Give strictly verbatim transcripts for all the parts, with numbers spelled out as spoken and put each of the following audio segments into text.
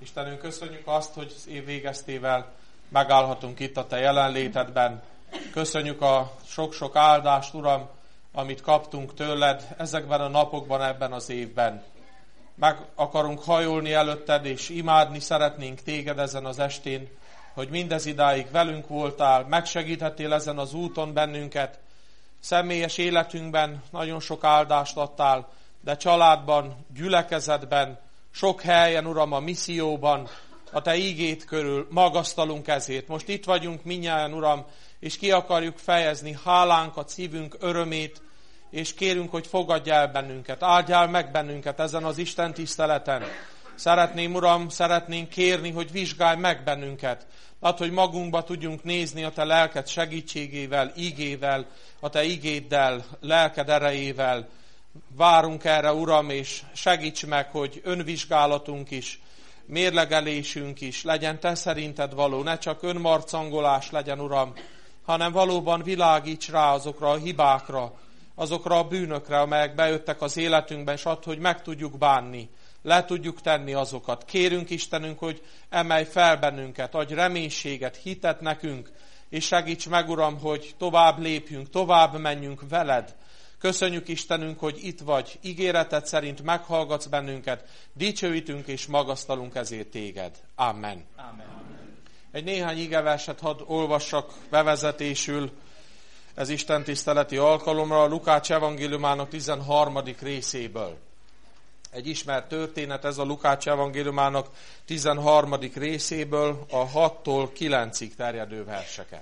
Istenünk, köszönjük azt, hogy az év végeztével megállhatunk itt a Te jelenlétedben. Köszönjük a sok-sok áldást, Uram, amit kaptunk tőled ezekben a napokban, ebben az évben. Meg akarunk hajolni előtted, és imádni szeretnénk téged ezen az estén, hogy mindez idáig velünk voltál, megsegíthettél ezen az úton bennünket. Személyes életünkben nagyon sok áldást adtál, de családban, gyülekezetben, sok helyen, Uram, a misszióban, a Te ígét körül magasztalunk ezért. Most itt vagyunk mindnyájan, Uram, és ki akarjuk fejezni hálánkat, szívünk örömét, és kérünk, hogy fogadj el bennünket, áldjál meg bennünket ezen az Isten tiszteleten. Szeretném, Uram, szeretnénk kérni, hogy vizsgálj meg bennünket. Add, hogy magunkba tudjunk nézni a Te lelked segítségével, ígével, a Te ígéddel, lelked erejével. Várunk erre, Uram, és segíts meg, hogy önvizsgálatunk is, mérlegelésünk is legyen Te szerinted való. Ne csak önmarcangolás legyen, Uram, hanem valóban világíts rá azokra a hibákra, azokra a bűnökre, amelyek bejöttek az életünkbe, és add, hogy meg tudjuk bánni, le tudjuk tenni azokat. Kérünk, Istenünk, hogy emelj fel bennünket, adj reménységet, hitet nekünk, és segíts meg, Uram, hogy tovább lépjünk, tovább menjünk veled. Köszönjük, Istenünk, hogy itt vagy, ígéreted szerint meghallgatsz bennünket, dicsőítünk és magasztalunk ezért téged. Amen. Amen. Egy néhány igeverset hadd olvassak bevezetésül ez Isten tiszteleti alkalomra a Lukács evangéliumának tizenharmadik részéből. Egy ismert történet ez a Lukács evangéliumának tizenharmadik részéből, a hattól kilencig terjedő verseket.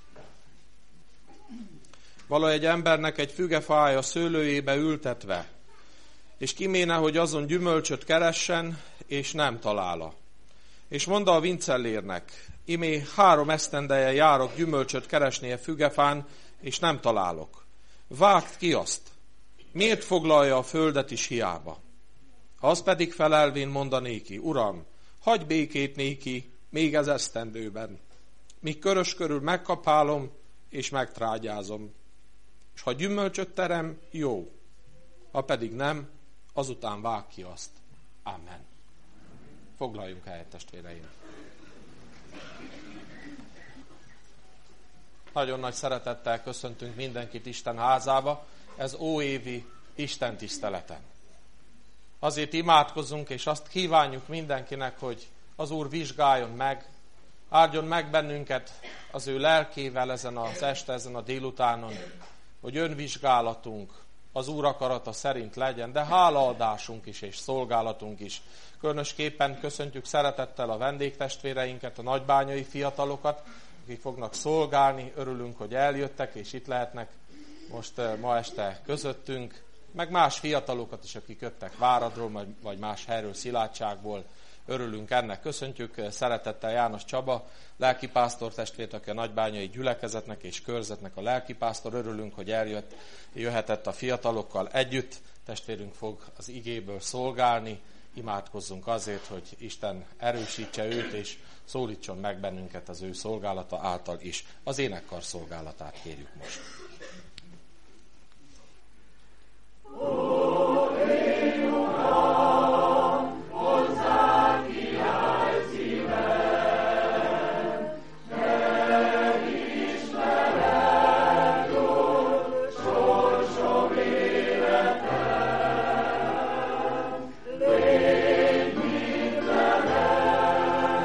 Vala egy embernek egy fügefája szőlőjébe ültetve, és kiméne, hogy azon gyümölcsöt keressen, és nem talála. És mondta a vincellérnek, imé három esztendeje járok gyümölcsöt keresni a fügefán, és nem találok. Vágd ki azt, miért foglalja a földet is hiába? Az pedig felelvén mondanéki, Uram, hagyj békét néki még ez esztendőben, míg körös körül megkapálom, és megtrágyázom. És ha gyümölcsöt terem, jó, ha pedig nem, azután vág ki azt. Amen. Foglaljunk helyet, testvéreim. Nagyon nagy szeretettel köszöntünk mindenkit Isten házába, ez óévi Isten tiszteleten. Azért imádkozunk, és azt kívánjuk mindenkinek, hogy az Úr vizsgáljon meg, áldjon meg bennünket az ő lelkével ezen az este, ezen a délutánon, hogy önvizsgálatunk az Úr akarata szerint legyen, de hálaadásunk is és szolgálatunk is. Különösképpen köszöntjük szeretettel a vendégtestvéreinket, a nagybányai fiatalokat, akik fognak szolgálni. Örülünk, hogy eljöttek és itt lehetnek most ma este közöttünk, meg más fiatalokat is, akik jöttek Váradról, vagy más helyről, Szilágyságból. Örülünk ennek. Köszöntjük szeretettel János Csaba, lelkipásztor testvért, aki a nagybányai gyülekezetnek és körzetnek a lelkipásztor. Örülünk, hogy eljött, jöhetett a fiatalokkal együtt. Testvérünk fog az igéből szolgálni. Imádkozzunk azért, hogy Isten erősítse őt, és szólítson meg bennünket az ő szolgálata által is. Az énekkar szolgálatát kérjük most.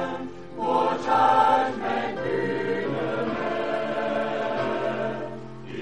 Is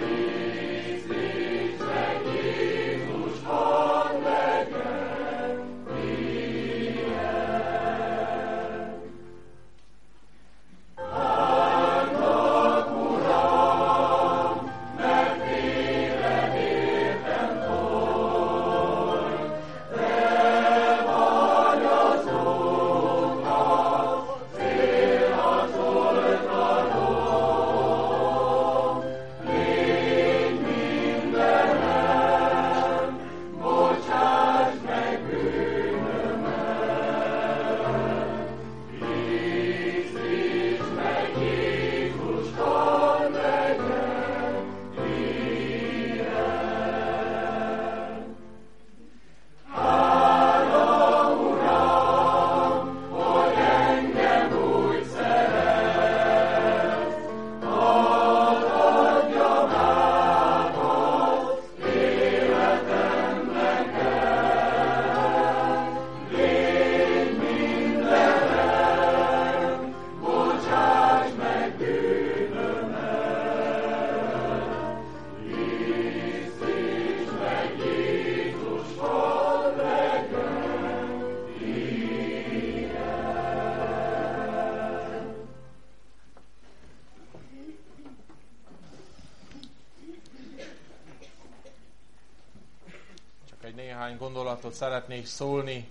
gondolatot szeretnék szólni.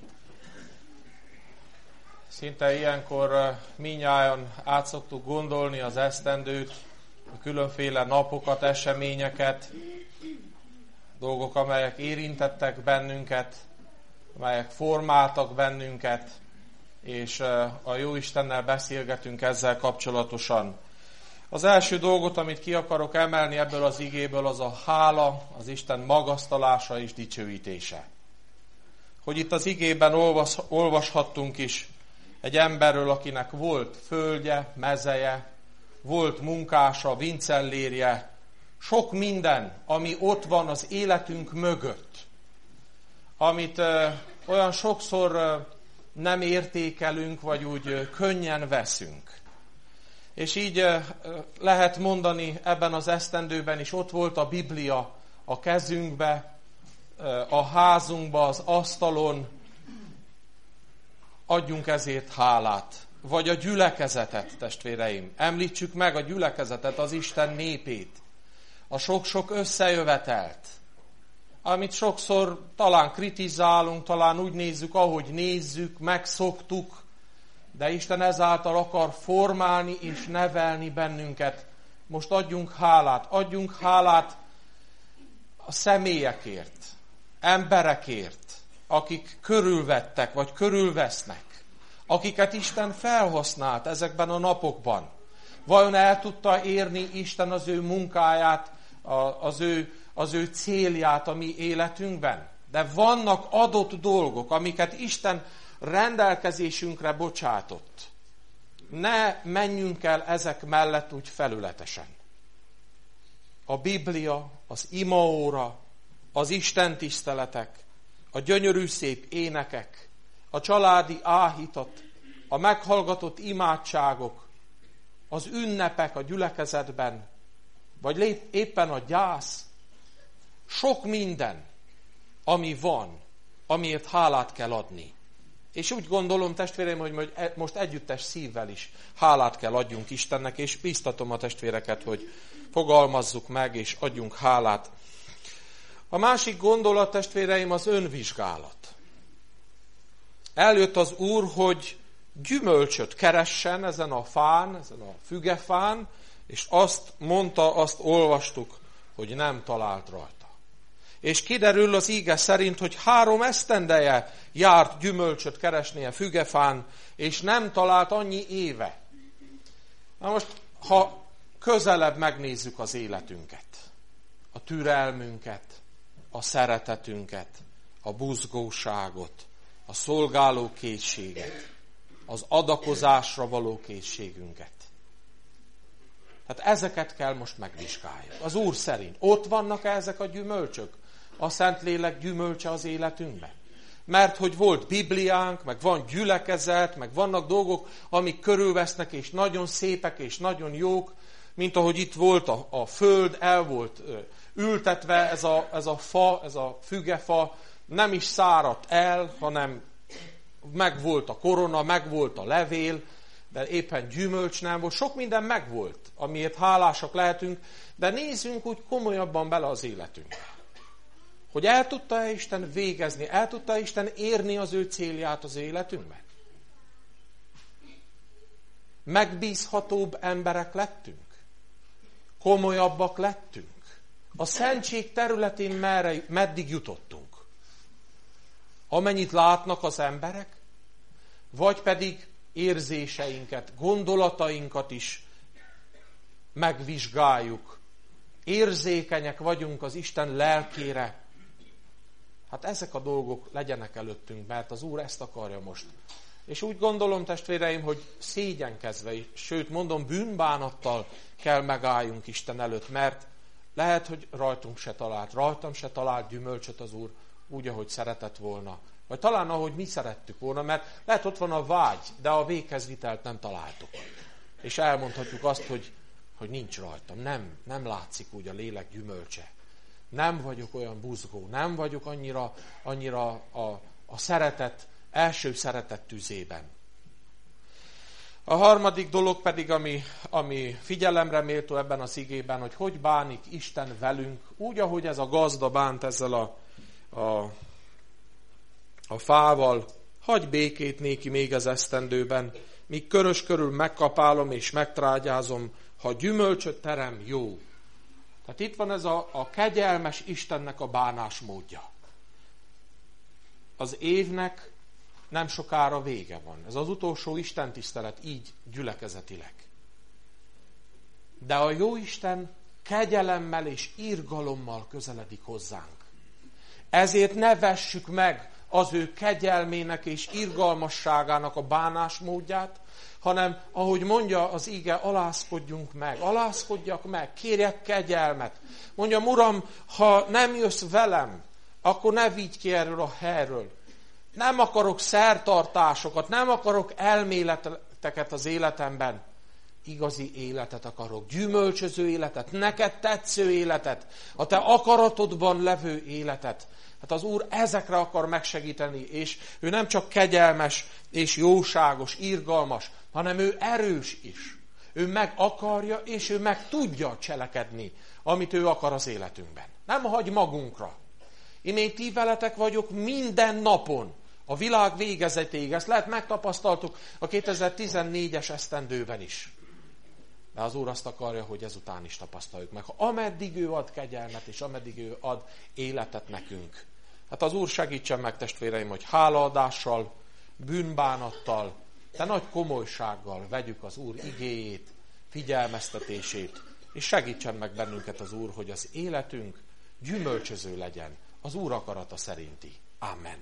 Szinte ilyenkor mindnyájan át szoktuk gondolni az esztendőt, a különféle napokat, eseményeket, dolgok, amelyek érintettek bennünket, amelyek formáltak bennünket, és a Jóistennel beszélgetünk ezzel kapcsolatosan. Az első dolgot, amit ki akarok emelni ebből az igéből, az a hála, az Isten magasztalása és dicsőítése. Hogy itt az igében olvas, olvashattunk is egy emberről, akinek volt földje, mezeje, volt munkása, vincellérje, sok minden, ami ott van az életünk mögött, amit ö, olyan sokszor ö, nem értékelünk, vagy úgy ö, könnyen veszünk. És így ö, lehet mondani ebben az esztendőben is, ott volt a Biblia a kezünkbe, ö, a házunkba, az asztalon, adjunk ezért hálát. Vagy a gyülekezetet, testvéreim. Említsük meg a gyülekezetet, az Isten népét. A sok-sok összejövetelt, amit sokszor talán kritizálunk, talán úgy nézzük, ahogy nézzük, megszoktuk, de Isten ezáltal akar formálni és nevelni bennünket. Most adjunk hálát, adjunk hálát a személyekért, emberekért, akik körülvettek, vagy körülvesznek, akiket Isten felhasznált ezekben a napokban. Vajon el tudta érni Isten az ő munkáját, az ő, az ő célját a mi életünkben? De vannak adott dolgok, amiket Isten rendelkezésünkre bocsátott. Ne menjünk el ezek mellett úgy felületesen. A Biblia, az imaóra, az Isten tiszteletek, a gyönyörű szép énekek, a családi áhítat, a meghallgatott imádságok, az ünnepek a gyülekezetben, vagy éppen a gyász, sok minden, ami van, amiért hálát kell adni. És úgy gondolom, testvéreim, hogy most együttes szívvel is hálát kell adjunk Istennek, és biztatom a testvéreket, hogy fogalmazzuk meg, és adjunk hálát. A másik gondolat, testvéreim, az önvizsgálat. Eljött az Úr, hogy gyümölcsöt keressen ezen a fán, ezen a fügefán, és azt mondta, azt olvastuk, hogy nem talált rajta. És kiderül az íge szerint, hogy három esztendeje járt gyümölcsöt keresni a fügefán, és nem talált annyi éve. Na most, ha közelebb megnézzük az életünket, a türelmünket, a szeretetünket, a buzgóságot, a szolgálókészséget, az adakozásra való készségünket. Tehát ezeket kell most megvizsgáljuk. Az Úr szerint ott vannak ezek a gyümölcsök? A Szentlélek gyümölcse az életünkben? Mert hogy volt Bibliánk, meg van gyülekezet, meg vannak dolgok, amik körülvesznek, és nagyon szépek, és nagyon jók, mint ahogy itt volt a, a föld, el volt ültetve ez a, ez a fa, ez a fügefa, nem is száradt el, hanem megvolt a korona, megvolt a levél, de éppen gyümölcs nem volt. Sok minden megvolt, amiért hálásak lehetünk, de nézzünk úgy komolyabban bele az életünkbe. Hogy el tudta-e Isten végezni, el tudta Isten érni az ő célját az életünkben? Megbízhatóbb emberek lettünk? Komolyabbak lettünk? A szentség területén merre, meddig jutottunk? Amennyit látnak az emberek? Vagy pedig érzéseinket, gondolatainkat is megvizsgáljuk. Érzékenyek vagyunk az Isten lelkére. Hát ezek a dolgok legyenek előttünk, mert az Úr ezt akarja most. És úgy gondolom, testvéreim, hogy szégyenkezve, sőt mondom, bűnbánattal kell megálljunk Isten előtt, mert lehet, hogy rajtunk se talált, rajtam se talált gyümölcsöt az Úr, úgy, ahogy szeretett volna. Vagy talán ahogy mi szerettük volna, mert lehet ott van a vágy, de a végezvitelt nem találtuk. És elmondhatjuk azt, hogy, hogy nincs rajtam, nem, nem látszik úgy a lélek gyümölcse. Nem vagyok olyan buzgó, nem vagyok annyira, annyira a, a szeretet, első szeretet tüzében. A harmadik dolog pedig, ami, ami figyelemre méltó ebben az igében, hogy hogy bánik Isten velünk, úgy, ahogy ez a gazda bánt ezzel a, a a fával, hagy békét néki még az esztendőben, míg körös körül megkapálom és megtrágyázom, ha gyümölcsöt terem, jó. Tehát itt van ez a, a kegyelmes Istennek a bánásmódja. Az évnek nem sokára vége van. Ez az utolsó istentisztelet így gyülekezetileg. De a Jóisten kegyelemmel és irgalommal közeledik hozzánk. Ezért ne vessük meg az ő kegyelmének és irgalmasságának a bánásmódját, hanem, ahogy mondja az ige, alázkodjunk meg, alázkodjak meg, kérjek kegyelmet. Mondjam, Uram, ha nem jössz velem, akkor ne vigy ki erről a helyről. Nem akarok szertartásokat, nem akarok elméleteket az életemben. Igazi életet akarok, gyümölcsöző életet, neked tetsző életet, a te akaratodban levő életet. Hát az Úr ezekre akar megsegíteni, és ő nem csak kegyelmes és jóságos, irgalmas, hanem ő erős is. Ő meg akarja, és ő meg tudja cselekedni, amit ő akar az életünkben. Nem hagy magunkra. Én ti veletek vagyok minden napon, a világ végezetéig. Ezt lehet megtapasztaltuk a kétezer-tizennégyes esztendőben is. De az Úr azt akarja, hogy ezután is tapasztaljuk meg. Ha ameddig ő ad kegyelmet, és ameddig ő ad életet nekünk. Hát az Úr segítsen meg, testvéreim, hogy hálaadással, bűnbánattal, de nagy komolysággal vegyük az Úr igéjét, figyelmeztetését, és segítsen meg bennünket az Úr, hogy az életünk gyümölcsöző legyen, az Úr akarata szerinti. Amen.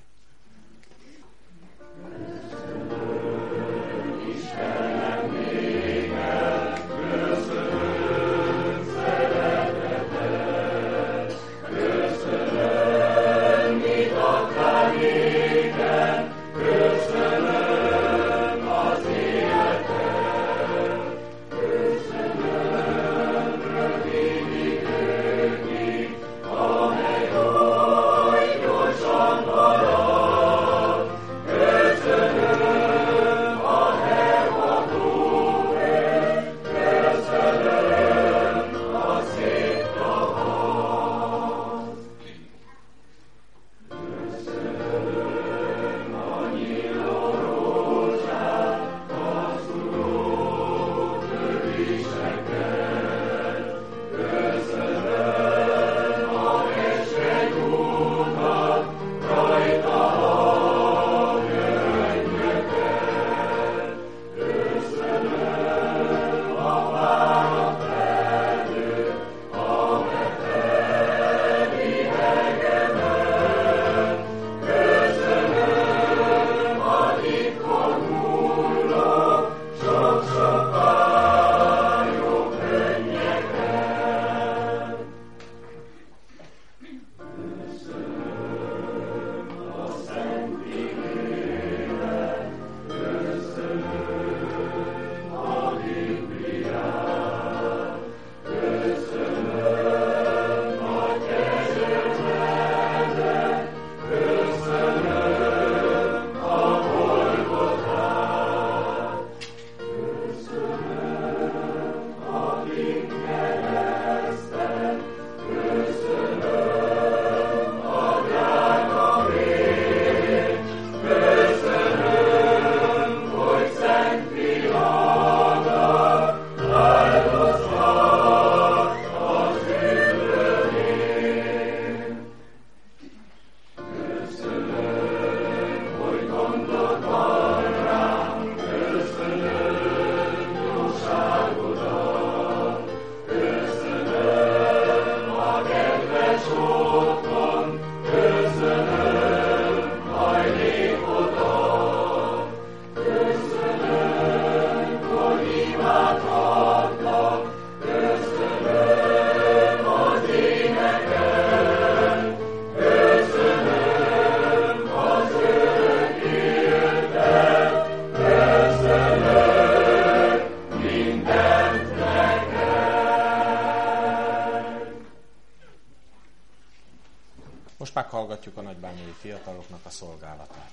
Meghallgatjuk a nagybányai fiataloknak a szolgálatát.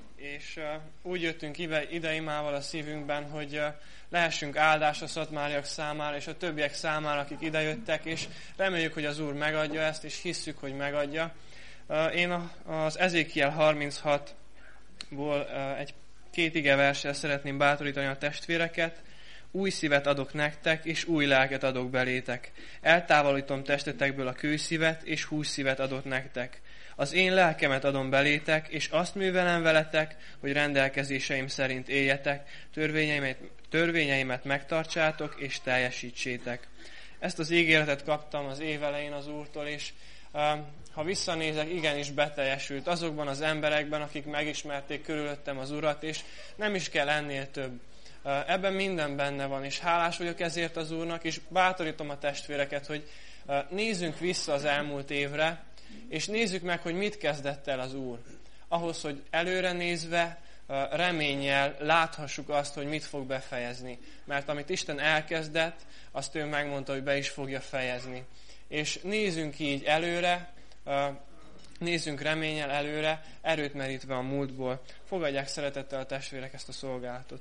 És uh, úgy jöttünk ide, ide imával a szívünkben, hogy uh, lehessünk áldás a szatmáriak számára, és a többiek számára, akik idejöttek, és reméljük, hogy az Úr megadja ezt, és hisszük, hogy megadja. Én az Ezékiel harminchatból egy két igeverssel szeretném bátorítani a testvéreket. Új szívet adok nektek, és új lelket adok belétek. Eltávolítom testetekből a kőszívet, és hússzívet adok nektek. Az én lelkemet adom belétek, és azt művelem veletek, hogy rendelkezéseim szerint éljetek, törvényeimet, törvényeimet megtartsátok, és teljesítsétek. Ezt az ígéretet kaptam az év elején az Úrtól, és ha visszanézek, igenis beteljesült azokban az emberekben, akik megismerték körülöttem az Urat, és nem is kell ennél több. Ebben minden benne van, és hálás vagyok ezért az Úrnak, és bátorítom a testvéreket, hogy nézzünk vissza az elmúlt évre, és nézzük meg, hogy mit kezdett el az Úr. Ahhoz, hogy előre nézve, reménnyel láthassuk azt, hogy mit fog befejezni. Mert amit Isten elkezdett, azt ő megmondta, hogy be is fogja fejezni. És nézzünk így előre, nézzünk reménnyel előre, erőt merítve a múltból. Fogadják szeretettel a testvérek ezt a szolgálatot.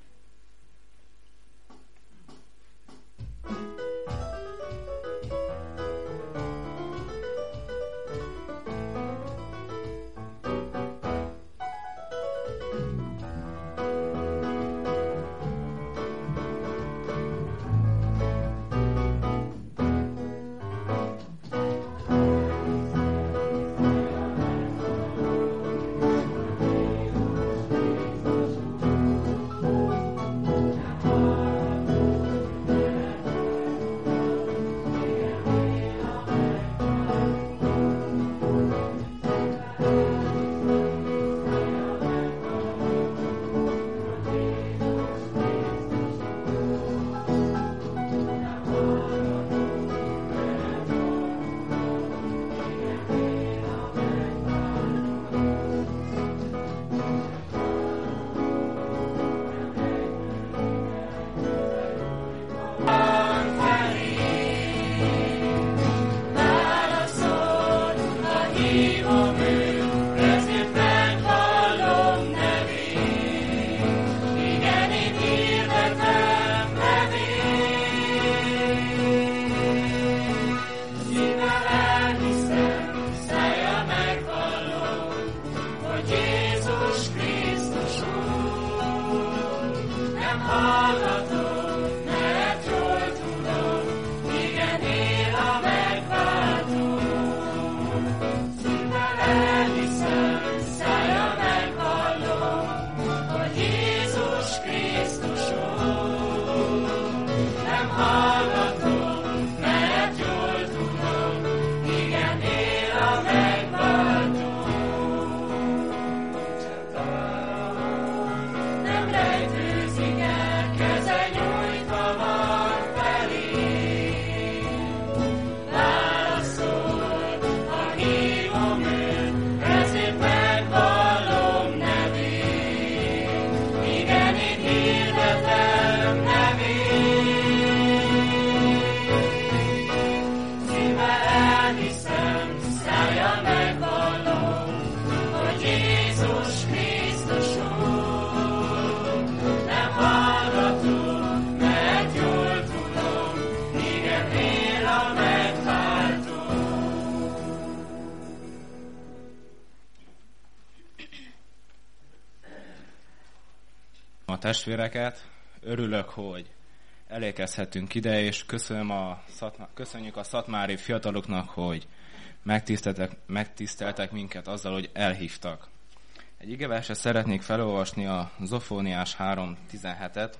Testvéreket, örülök, hogy elérkezhetünk ide, és köszönöm a, köszönjük a szatmári fiataloknak, hogy megtiszteltek, megtiszteltek minket azzal, hogy elhívtak. Egy igeverset szeretnék felolvasni, a Zofóniás három tizenhetet.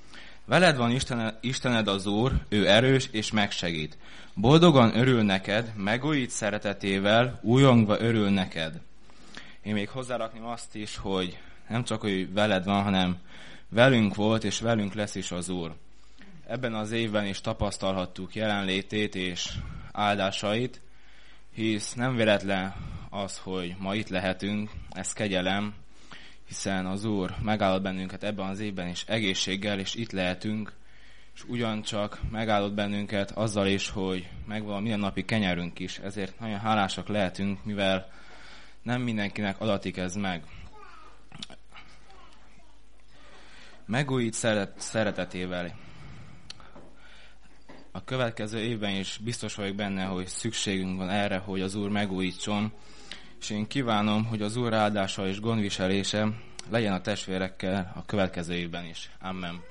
Veled van Istened, Istened az Úr, ő erős és megsegít. Boldogan örül neked, megújít szeretetével, újongva örül neked. Én még hozzárakném azt is, hogy nem csak, hogy veled van, hanem velünk volt, és velünk lesz is az Úr. Ebben az évben is tapasztalhattuk jelenlétét és áldásait, hisz nem véletlen az, hogy ma itt lehetünk, ez kegyelem, hiszen az Úr megállott bennünket ebben az évben is egészséggel, és itt lehetünk, és ugyancsak megállott bennünket azzal is, hogy megvan a mindennapi kenyerünk is, ezért nagyon hálásak lehetünk, mivel nem mindenkinek adatik ez meg. Megújít szeret, szeretetével. A következő évben is biztos vagyok benne, hogy szükségünk van erre, hogy az Úr megújítson, És én kívánom, hogy az Úr áldása és gondviselése legyen a testvérekkel a következő évben is. Amen.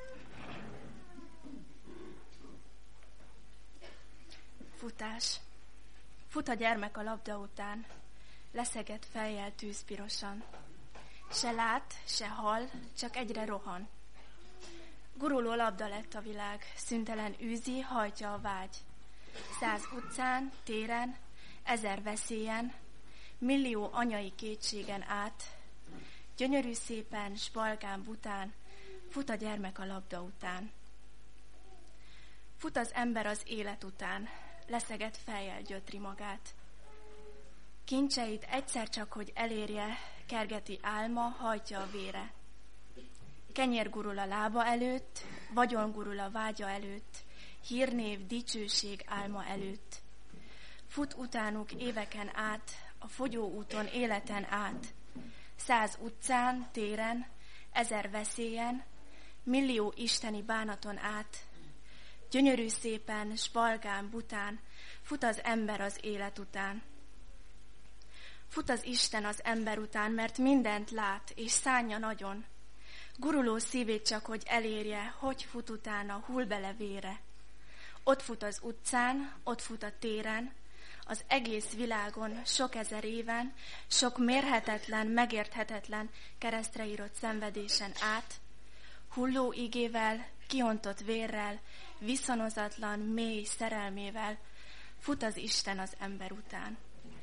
Futás. Fut a gyermek a labda után, leszegett fejjel tűzpirosan. Se lát, se hall, csak egyre rohan. Guruló labda lett a világ, szüntelen űzi, hajtja a vágy. Száz utcán, téren, ezer veszélyen, millió anyai kétségen át, gyönyörű szépen, s balgán bután, fut a gyermek a labda után. Fut az ember az élet után, leszegett fejjel gyötri magát. Kincseit egyszer csak, hogy elérje, kergeti álma, hajtja a vére. Kenyér gurul a lába előtt, vagyon gurul a vágya előtt, hírnév, dicsőség álma előtt. Fut utánuk éveken át, a fogyóúton életen át, száz utcán, téren, ezer veszélyen, millió isteni bánaton át, gyönyörű szépen, s balgán, bután, fut az ember az élet után. Fut az Isten az ember után, mert mindent lát, és szánja nagyon. Guruló szívét csak, hogy elérje, hogy fut utána, hull bele vére. Ott fut az utcán, ott fut a téren, az egész világon, sok ezer éven, sok mérhetetlen, megérthetetlen, keresztre írott szenvedésen át, hulló igével, kiontott vérrel, viszonozatlan, mély szerelmével, fut az Isten az ember után.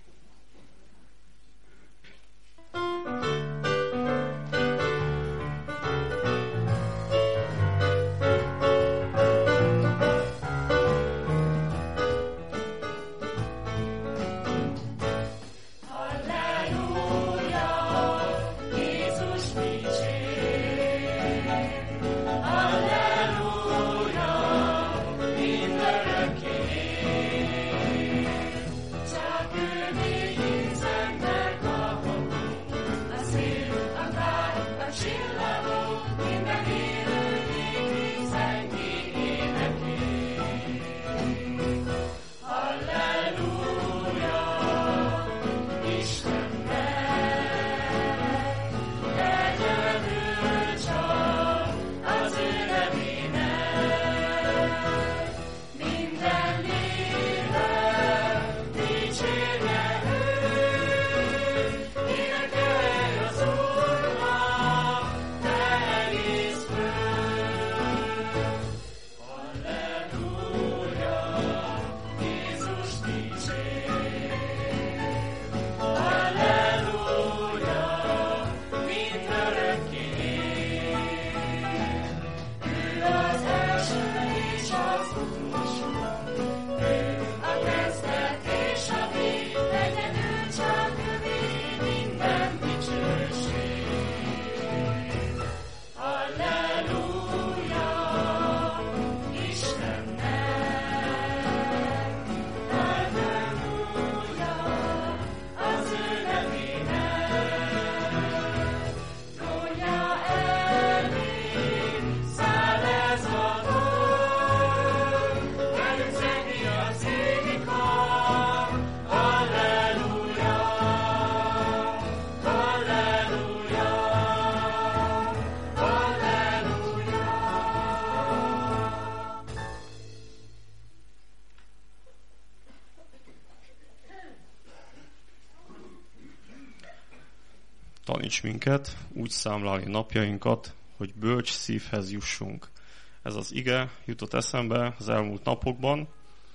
Taníts minket úgy számlálni napjainkat, hogy bölcs szívhez jussunk. Ez az ige jutott eszembe az elmúlt napokban.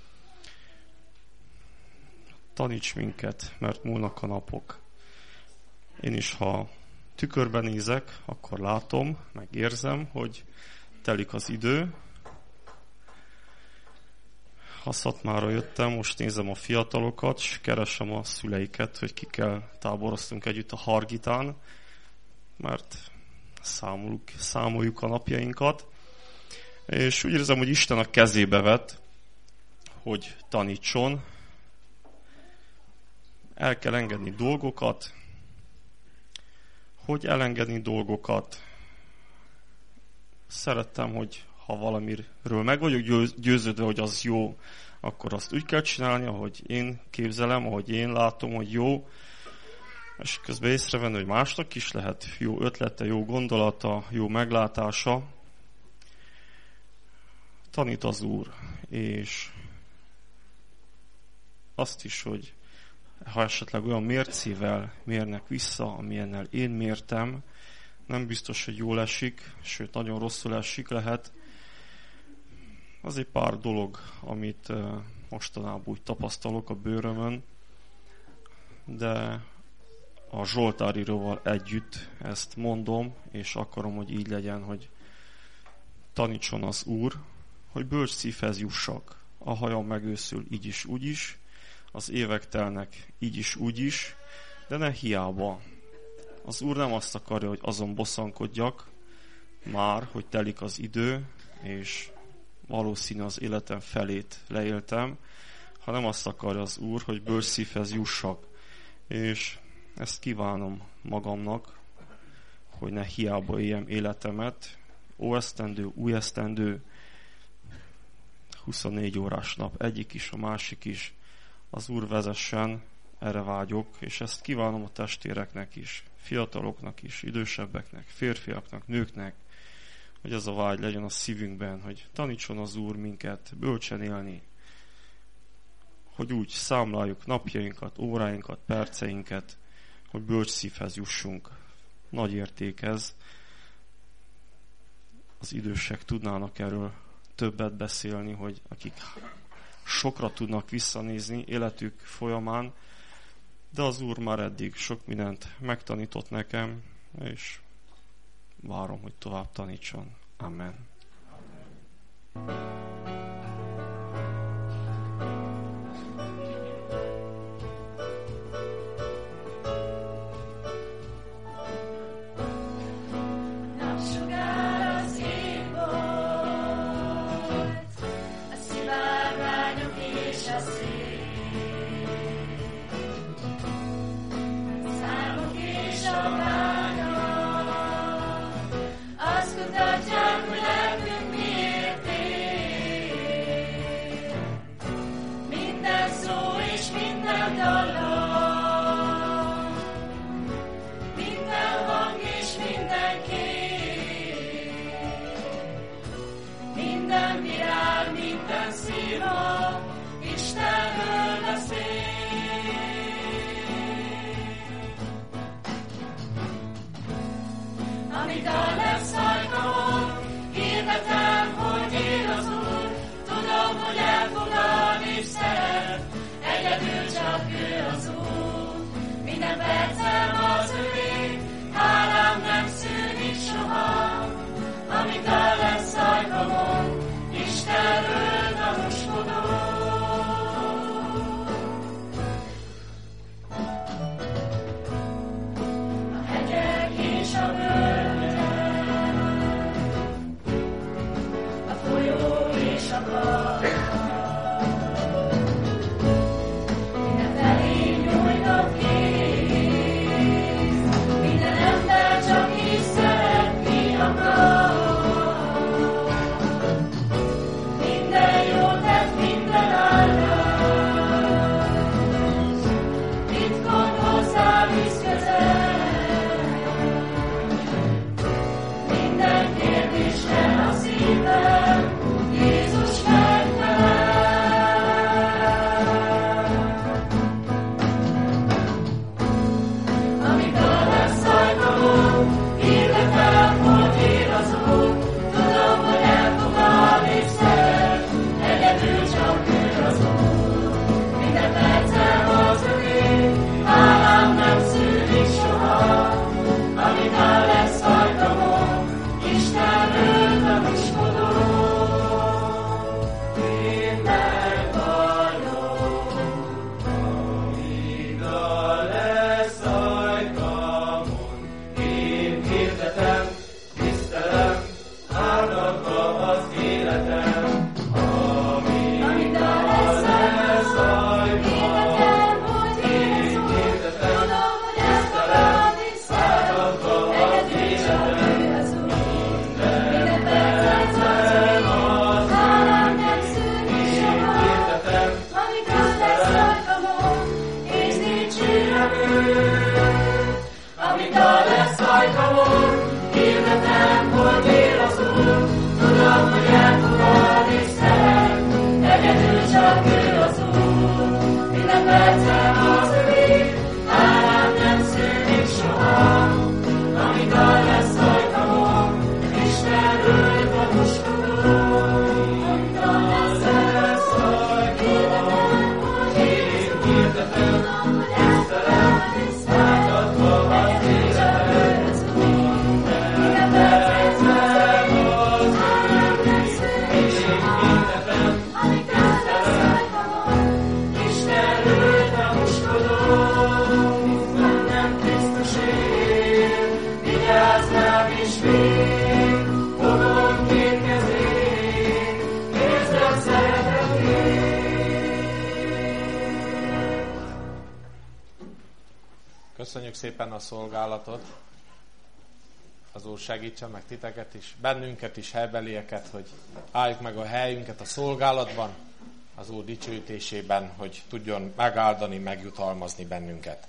Taníts minket, mert múlnak a napok. Én is, ha tükörben nézek, akkor látom, meg érzem, hogy telik az idő. Ha Szatmára jöttem, most nézem a fiatalokat, és keresem a szüleiket, hogy kikkel táboroztunk együtt a Hargitán, mert számoljuk, számoljuk a napjainkat. És úgy érzem, hogy Isten a kezébe vett, hogy tanítson. El kell engedni dolgokat. Hogy elengedni dolgokat? Szerettem, hogy ha valamiről meg vagyok győződve, hogy az jó, akkor azt úgy kell csinálni, ahogy én képzelem, ahogy én látom, hogy jó. és közben észrevenni, hogy másnak is lehet jó ötlete, jó gondolata, jó meglátása. Tanít az Úr, és azt is, hogy ha esetleg olyan mércével mérnek vissza, amilyennel én mértem, nem biztos, hogy jól esik, sőt, nagyon rosszul esik lehet. Az egy pár dolog, amit mostanában úgy tapasztalok a bőrömön, de a Zsoltáriróval együtt ezt mondom, és akarom, hogy így legyen, hogy tanítson az Úr, hogy bölcs szívhez jussak. A hajam megőszül így is, úgy is, az évek telnek így is, úgy is, de ne hiába. Az Úr nem azt akarja, hogy azon bosszankodjak már, hogy telik az idő, és valószínű az életem felét leéltem, hanem azt akarja az Úr, hogy bölcs szívhez jussak. És ezt kívánom magamnak, hogy ne hiába éljem életemet, óesztendő, új esztendő, huszonnégy órás nap, egyik is, a másik is, az Úr vezessen, erre vágyok, és ezt kívánom a testvéreknek is, fiataloknak is, idősebbeknek, férfiaknak, nőknek, hogy ez a vágy legyen a szívünkben, hogy tanítson az Úr minket bölcsen élni, hogy úgy számláljuk napjainkat, óráinkat, perceinket, hogy bölcs szívhez jussunk. Nagy érték ez. Az idősek tudnának erről többet beszélni, hogy akik sokra tudnak visszanézni életük folyamán, de az Úr már eddig sok mindent megtanított nekem, és várom, hogy tovább tanítson. Amen. Amit a lesz ajkamon, Isten Köszönjük szépen a szolgálatot. Az Úr segítsen meg titeket is, bennünket is, helybelieket, hogy álljuk meg a helyünket a szolgálatban, az Úr dicsőítésében, hogy tudjon megáldani, megjutalmazni bennünket.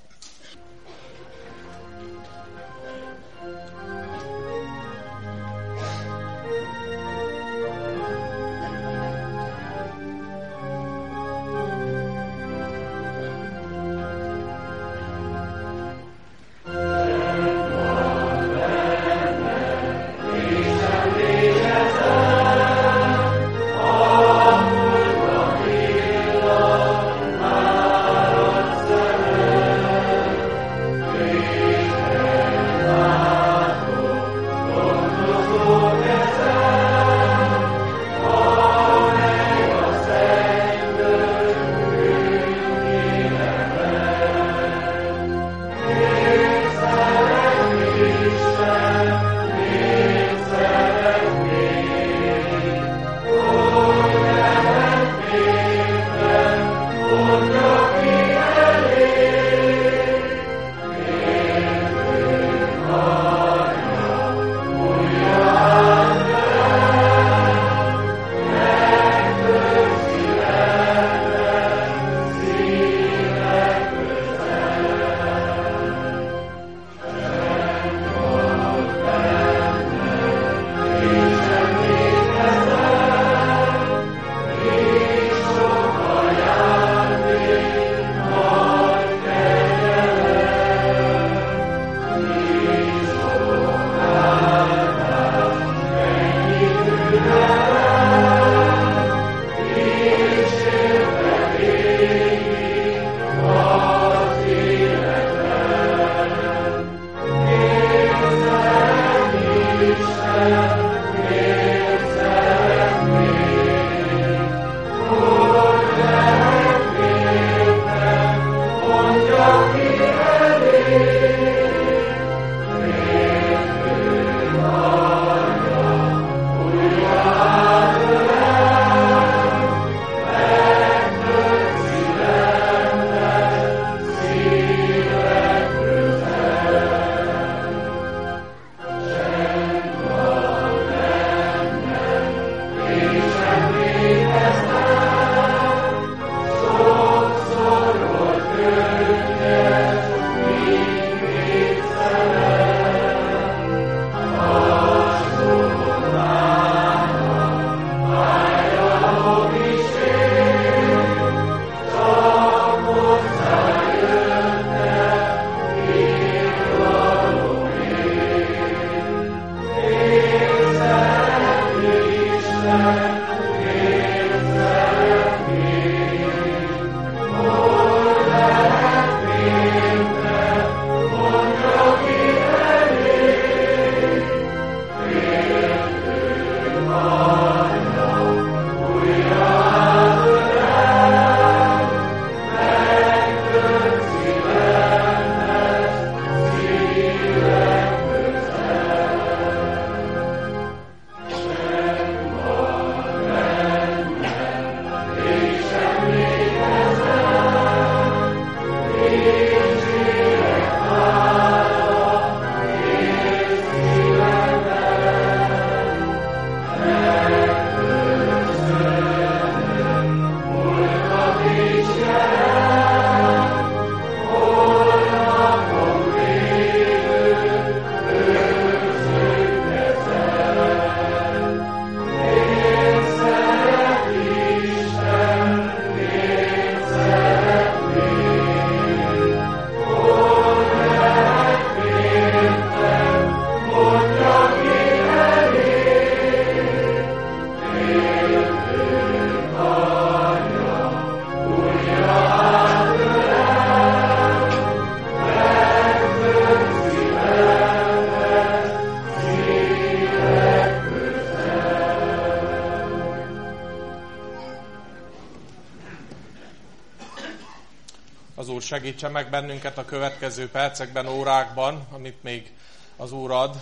Az Úr segítse meg bennünket a következő percekben, órákban, amit még az Úr ad,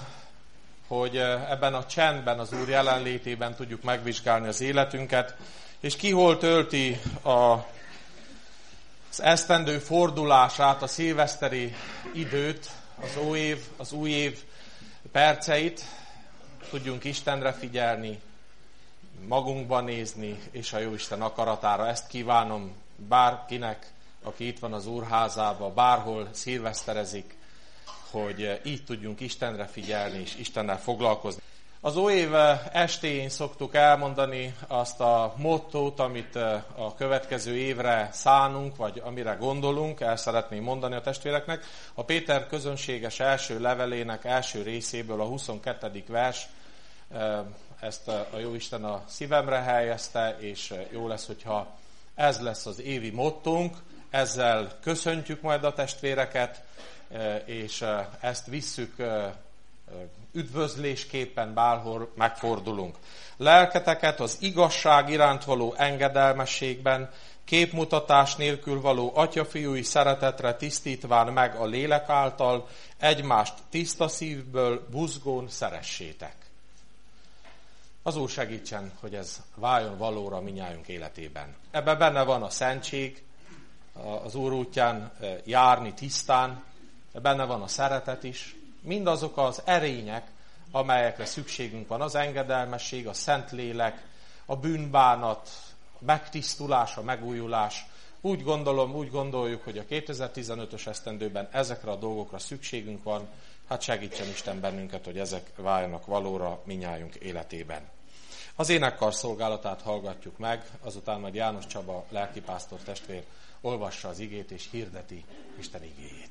hogy ebben a csendben, az Úr jelenlétében tudjuk megvizsgálni az életünket, és ki hol tölti a az esztendő fordulását, a szilveszteri időt, az új év, az új év perceit, tudjunk Istenre figyelni, magunkba nézni, és a Jóisten akaratára. Ezt kívánom bárkinek, aki itt van az Úrházában, bárhol szilveszterezik, hogy így tudjunk Istenre figyelni, és Istennel foglalkozni. Az új év estéjén szoktuk elmondani azt a mottót, amit a következő évre szánunk, vagy amire gondolunk, el szeretném mondani a testvéreknek. A Péter közönséges első levelének első részéből a huszonkettedik vers, ezt a Jóisten a szívemre helyezte, és jó lesz, hogyha ez lesz az évi mottónk, ezzel köszöntjük majd a testvéreket, és ezt visszük üdvözlésképpen bárhol megfordulunk. Lelketeket az igazság iránt való engedelmességben, képmutatás nélkül való atyafiúi szeretetre tisztítván meg a lélek által, egymást tiszta szívből buzgón szeressétek. Az Úr segítsen, hogy ez váljon valóra minnyájunk életében. Ebben benne van a szentség, az Úr útján járni tisztán, benne van a szeretet is, mindazok az erények, amelyekre szükségünk van, az engedelmesség, a Szentlélek, a bűnbánat, a megtisztulás, a megújulás. Úgy gondolom, úgy gondoljuk, hogy a kétezer-tizenötös esztendőben ezekre a dolgokra szükségünk van, hát segítsen Isten bennünket, hogy ezek váljanak valóra minnyájunk életében. Az énekkar szolgálatát hallgatjuk meg, azután majd János Csaba lelkipásztor testvér olvassa az igét és hirdeti Isten igéjét.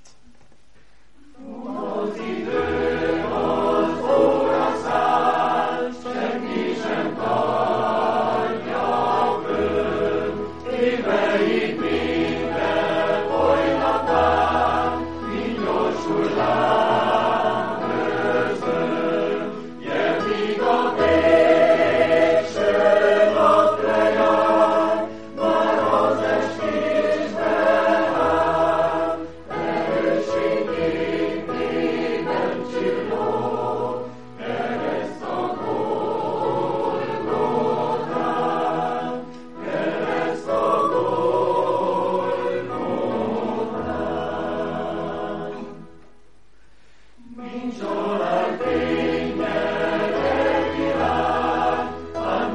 Az idő az óra száll, senki sem tartja fönn, éveik minden folytatán, mint gyorsul rám közön, jön míg a végső nap lejár, már az estés beáll, erősségét éppen csillog, kereszt a Golgotán, kereszt a Golgotán. Mint család fényel elvilág, ám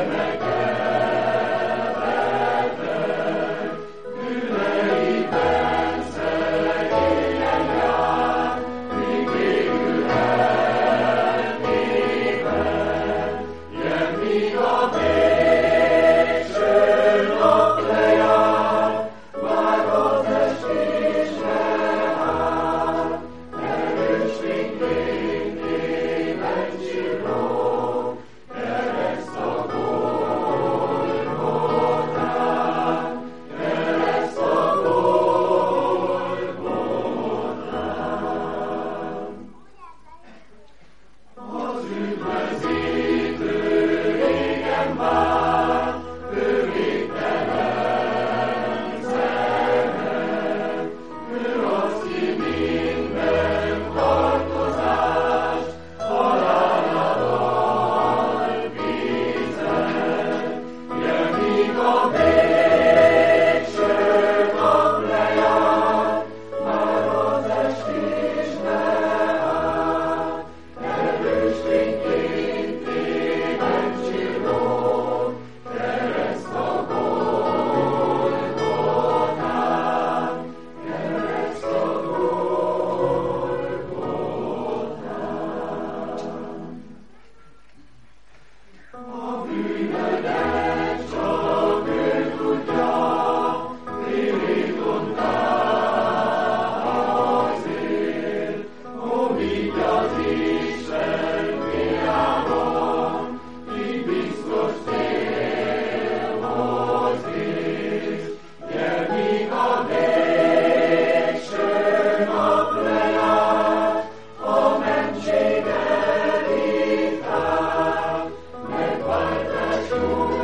gyermekevetek, bűneiben szegényen jár, míg végül eltéved. Jön míg a végső nap lejár, már az estés beáll, erős fényében csillog, kereszt a Golgotán, kereszt a Golgotán. Az üdvözítő régen vár, ő végtelen szeret, ő az, ki minden tartozást halálával fizet. Jön míg a végső nap lejár, már az estés beáll, erős fényként éppen csillog, kereszt a Golgotán, kereszt a Golgotán. A bűnödet csak ő tudja, tirítottál azért, ó, míg az Isten fiában, így biztos célhoz ész. Jön míg a végső nap lejár, a mentség elítál, megváltás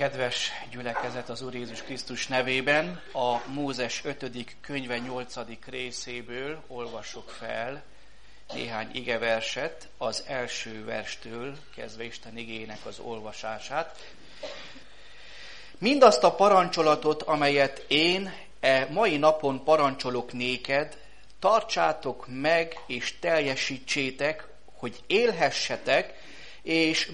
Kedves gyülekezet az Úr Jézus Krisztus nevében, a Mózes ötödik könyve nyolcadik részéből olvasok fel néhány igeverset, az első verstől kezdve Isten igének az olvasását. Mindazt a parancsolatot, amelyet én e mai napon parancsolok néked, tartsátok meg és teljesítsétek, hogy élhessetek, és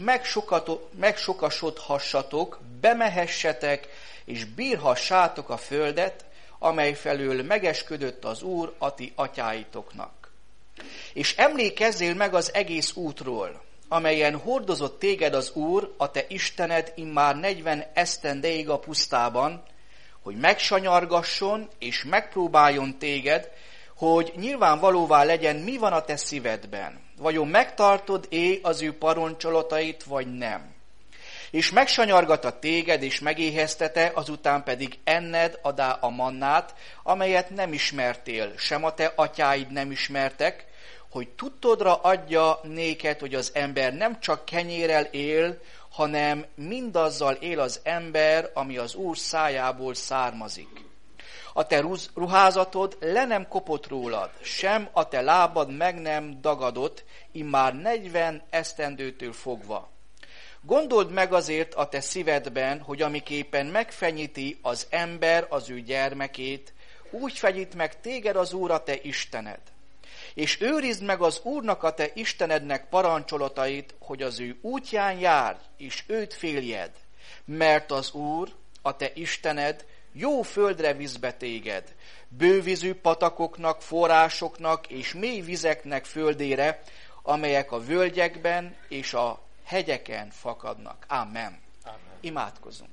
megsokasodhassatok, bemehessetek, és bírhassátok a földet, amely felől megesküdött az Úr a ti atyáitoknak. És emlékezzél meg az egész útról, amelyen hordozott téged az Úr, a te Istened immár negyven esztendeig a pusztában, hogy megsanyargasson és megpróbáljon téged, hogy nyilvánvalóvá legyen, mi van a te szívedben. Vajon megtartod-é az ő parancsolatait, vagy nem? És megsanyargat a téged, és megéheztete, azután pedig enned adá a mannát, amelyet nem ismertél, sem a te atyáid nem ismertek, hogy tudtodra adja néked, hogy az ember nem csak kenyérrel él, hanem mindazzal él az ember, ami az Úr szájából származik. A te ruházatod le nem kopott rólad, sem a te lábad meg nem dagadott, immár negyven esztendőtől fogva. Gondold meg azért a te szívedben, hogy amiképpen megfenyíti az ember az ő gyermekét, úgy fenyít meg téged az Úr a te Istened. És őrizd meg az Úrnak a te Istenednek parancsolatait, hogy az ő útján járj, és őt féljed, mert az Úr, a te Istened, jó földre visz be téged, bővízű patakoknak, forrásoknak és mély vizeknek földére, amelyek a völgyekben és a hegyeken fakadnak. Amen. Amen. Imádkozunk.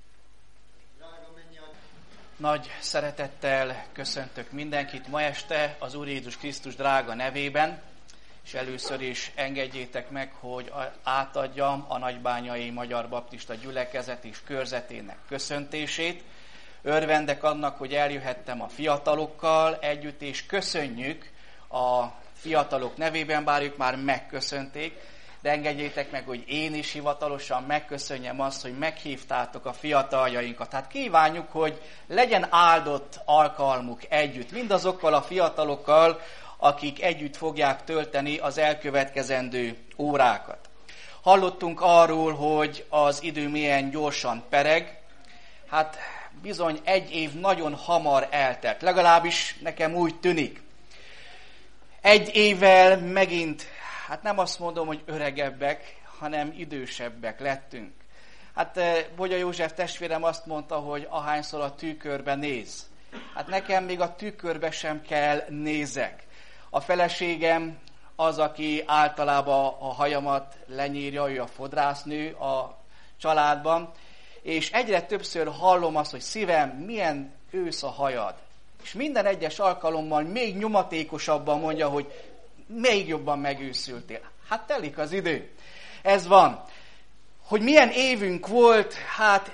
Nagy szeretettel köszöntök mindenkit ma este az Úr Jézus Krisztus drága nevében, és először is engedjétek meg, hogy átadjam a Nagybányai Magyar Baptista Gyülekezet és körzetének köszöntését. Örvendek annak, hogy eljöhettem a fiatalokkal együtt, és köszönjük a fiatalok nevében, bár ők már megköszönték, de engedjétek meg, hogy én is hivatalosan megköszönjem azt, hogy meghívtátok a fiataljainkat. Tehát kívánjuk, hogy legyen áldott alkalmuk együtt, mindazokkal a fiatalokkal, akik együtt fogják tölteni az elkövetkezendő órákat. Hallottunk arról, hogy az idő milyen gyorsan pereg, hát bizony egy év nagyon hamar eltelt, legalábbis nekem úgy tűnik. Egy évvel megint, hát nem azt mondom, hogy öregebbek, hanem idősebbek lettünk. Hát Bogya József testvérem azt mondta, hogy ahányszor a tükörbe néz. Hát nekem még a tükörbe sem kell nézek. A feleségem az, aki általában a hajamat lenyírja, ő a fodrásznő a családban, és egyre többször hallom azt, hogy szívem, milyen ősz a hajad. És minden egyes alkalommal még nyomatékosabban mondja, hogy még jobban megőszültél. Hát telik az idő. Ez van. Hogy milyen évünk volt, hát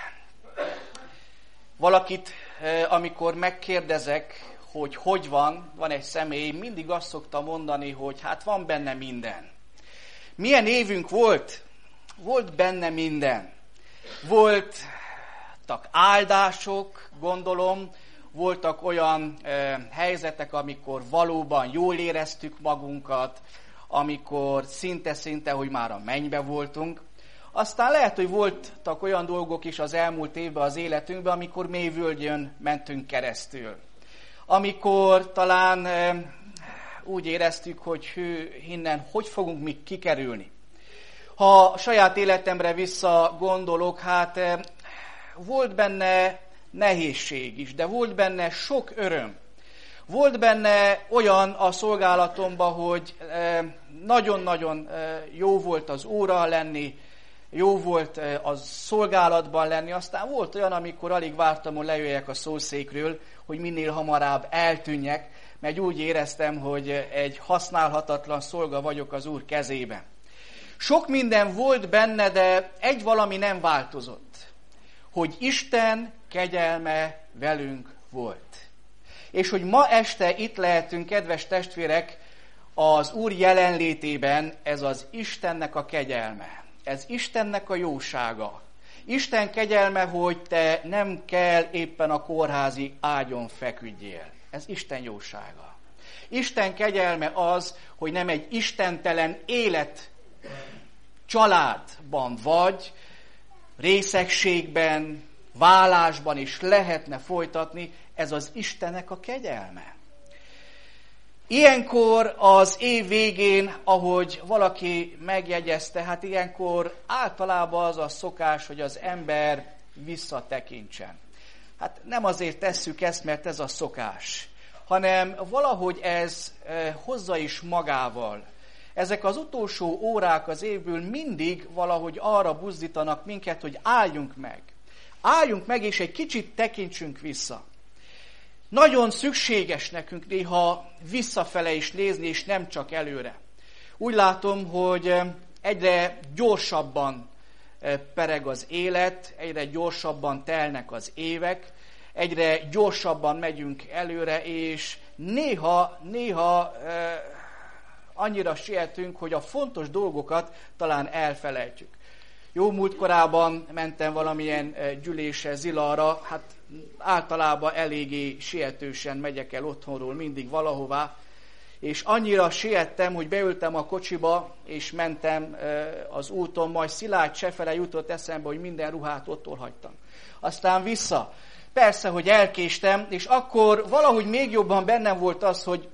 valakit, amikor megkérdezek, hogy hogy van, van egy személy, mindig azt szokta mondani, hogy hát van benne minden. Milyen évünk volt? Volt benne minden. Voltak áldások, gondolom, voltak olyan e, helyzetek, amikor valóban jól éreztük magunkat, amikor szinte-szinte, hogy már a mennybe voltunk. Aztán lehet, hogy voltak olyan dolgok is az elmúlt évben az életünkben, amikor mély völgyön mentünk keresztül. Amikor talán e, úgy éreztük, hogy hű, innen hogy fogunk mi kikerülni. Ha a saját életemre visszagondolok, hát e, volt benne nehézség is, de volt benne sok öröm. Volt benne olyan a szolgálatomban, hogy nagyon-nagyon jó volt az óra lenni, jó volt a szolgálatban lenni, aztán volt olyan, amikor alig vártam, hogy lejöjjek a szószékről, hogy minél hamarabb eltűnjek, mert úgy éreztem, hogy egy használhatatlan szolga vagyok az Úr kezében. Sok minden volt benne, de egy valami nem változott, hogy Isten kegyelme velünk volt. És hogy ma este itt lehetünk, kedves testvérek, az Úr jelenlétében, ez az Istennek a kegyelme, ez Istennek a jósága. Isten kegyelme, hogy te nem kell éppen a kórházi ágyon feküdjél. Ez Isten jósága. Isten kegyelme az, hogy nem egy istentelen élet családban vagy, részegségben, válásban is lehetne folytatni, ez az Istennek a kegyelme. Ilyenkor az év végén, ahogy valaki megjegyezte, hát ilyenkor általában az a szokás, hogy az ember visszatekintsen. Hát nem azért tesszük ezt, mert ez a szokás, hanem valahogy ez hozza is magával. Ezek az utolsó órák az évből mindig valahogy arra buzdítanak minket, hogy álljunk meg. Álljunk meg, és egy kicsit tekintsünk vissza. Nagyon szükséges nekünk néha visszafele is nézni, és nem csak előre. Úgy látom, hogy egyre gyorsabban pereg az élet, egyre gyorsabban telnek az évek, egyre gyorsabban megyünk előre, és néha, néha eh, annyira sietünk, hogy a fontos dolgokat talán elfelejtjük. Jó múltkorában mentem valamilyen gyűlésre, Zilarra, hát általában eléggé sietősen megyek el otthonról mindig valahová, és annyira siettem, hogy beültem a kocsiba, és mentem az úton, majd Szilágy sefele jutott eszembe, hogy minden ruhát ott hagytam. Aztán vissza. Persze, hogy elkéstem, és akkor valahogy még jobban bennem volt az, hogy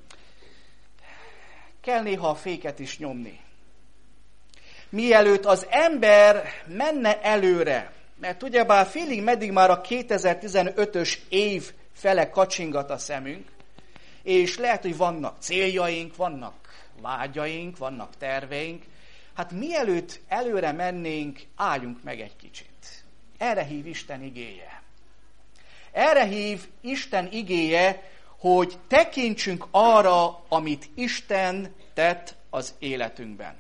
kell néha a féket is nyomni. Mielőtt az ember menne előre, mert ugyebár félig meddig már a kétezer-tizenötös év fele kacsingat a szemünk, és lehet, hogy vannak céljaink, vannak vágyaink, vannak terveink, hát mielőtt előre mennénk, álljunk meg egy kicsit. Erre hív Isten igéje. Erre hív Isten igéje, hogy tekintsünk arra, amit Isten tett az életünkben.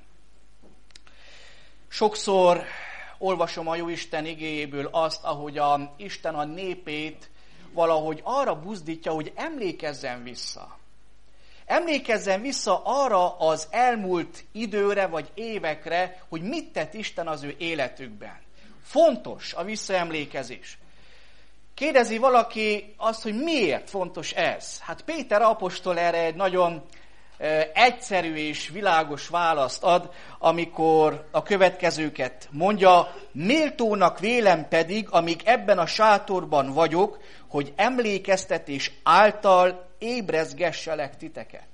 Sokszor olvasom a Jóisten igéjéből azt, ahogy a Isten a népét valahogy arra buzdítja, hogy emlékezzen vissza. Emlékezzen vissza arra az elmúlt időre vagy évekre, hogy mit tett Isten az ő életükben. Fontos a visszaemlékezés. Kérdezi valaki azt, hogy miért fontos ez? Hát Péter apostol erre egy nagyon egyszerű és világos választ ad, amikor a következőket mondja: méltónak vélem pedig, amíg ebben a sátorban vagyok, hogy emlékeztetés által ébrezgesselek titeket.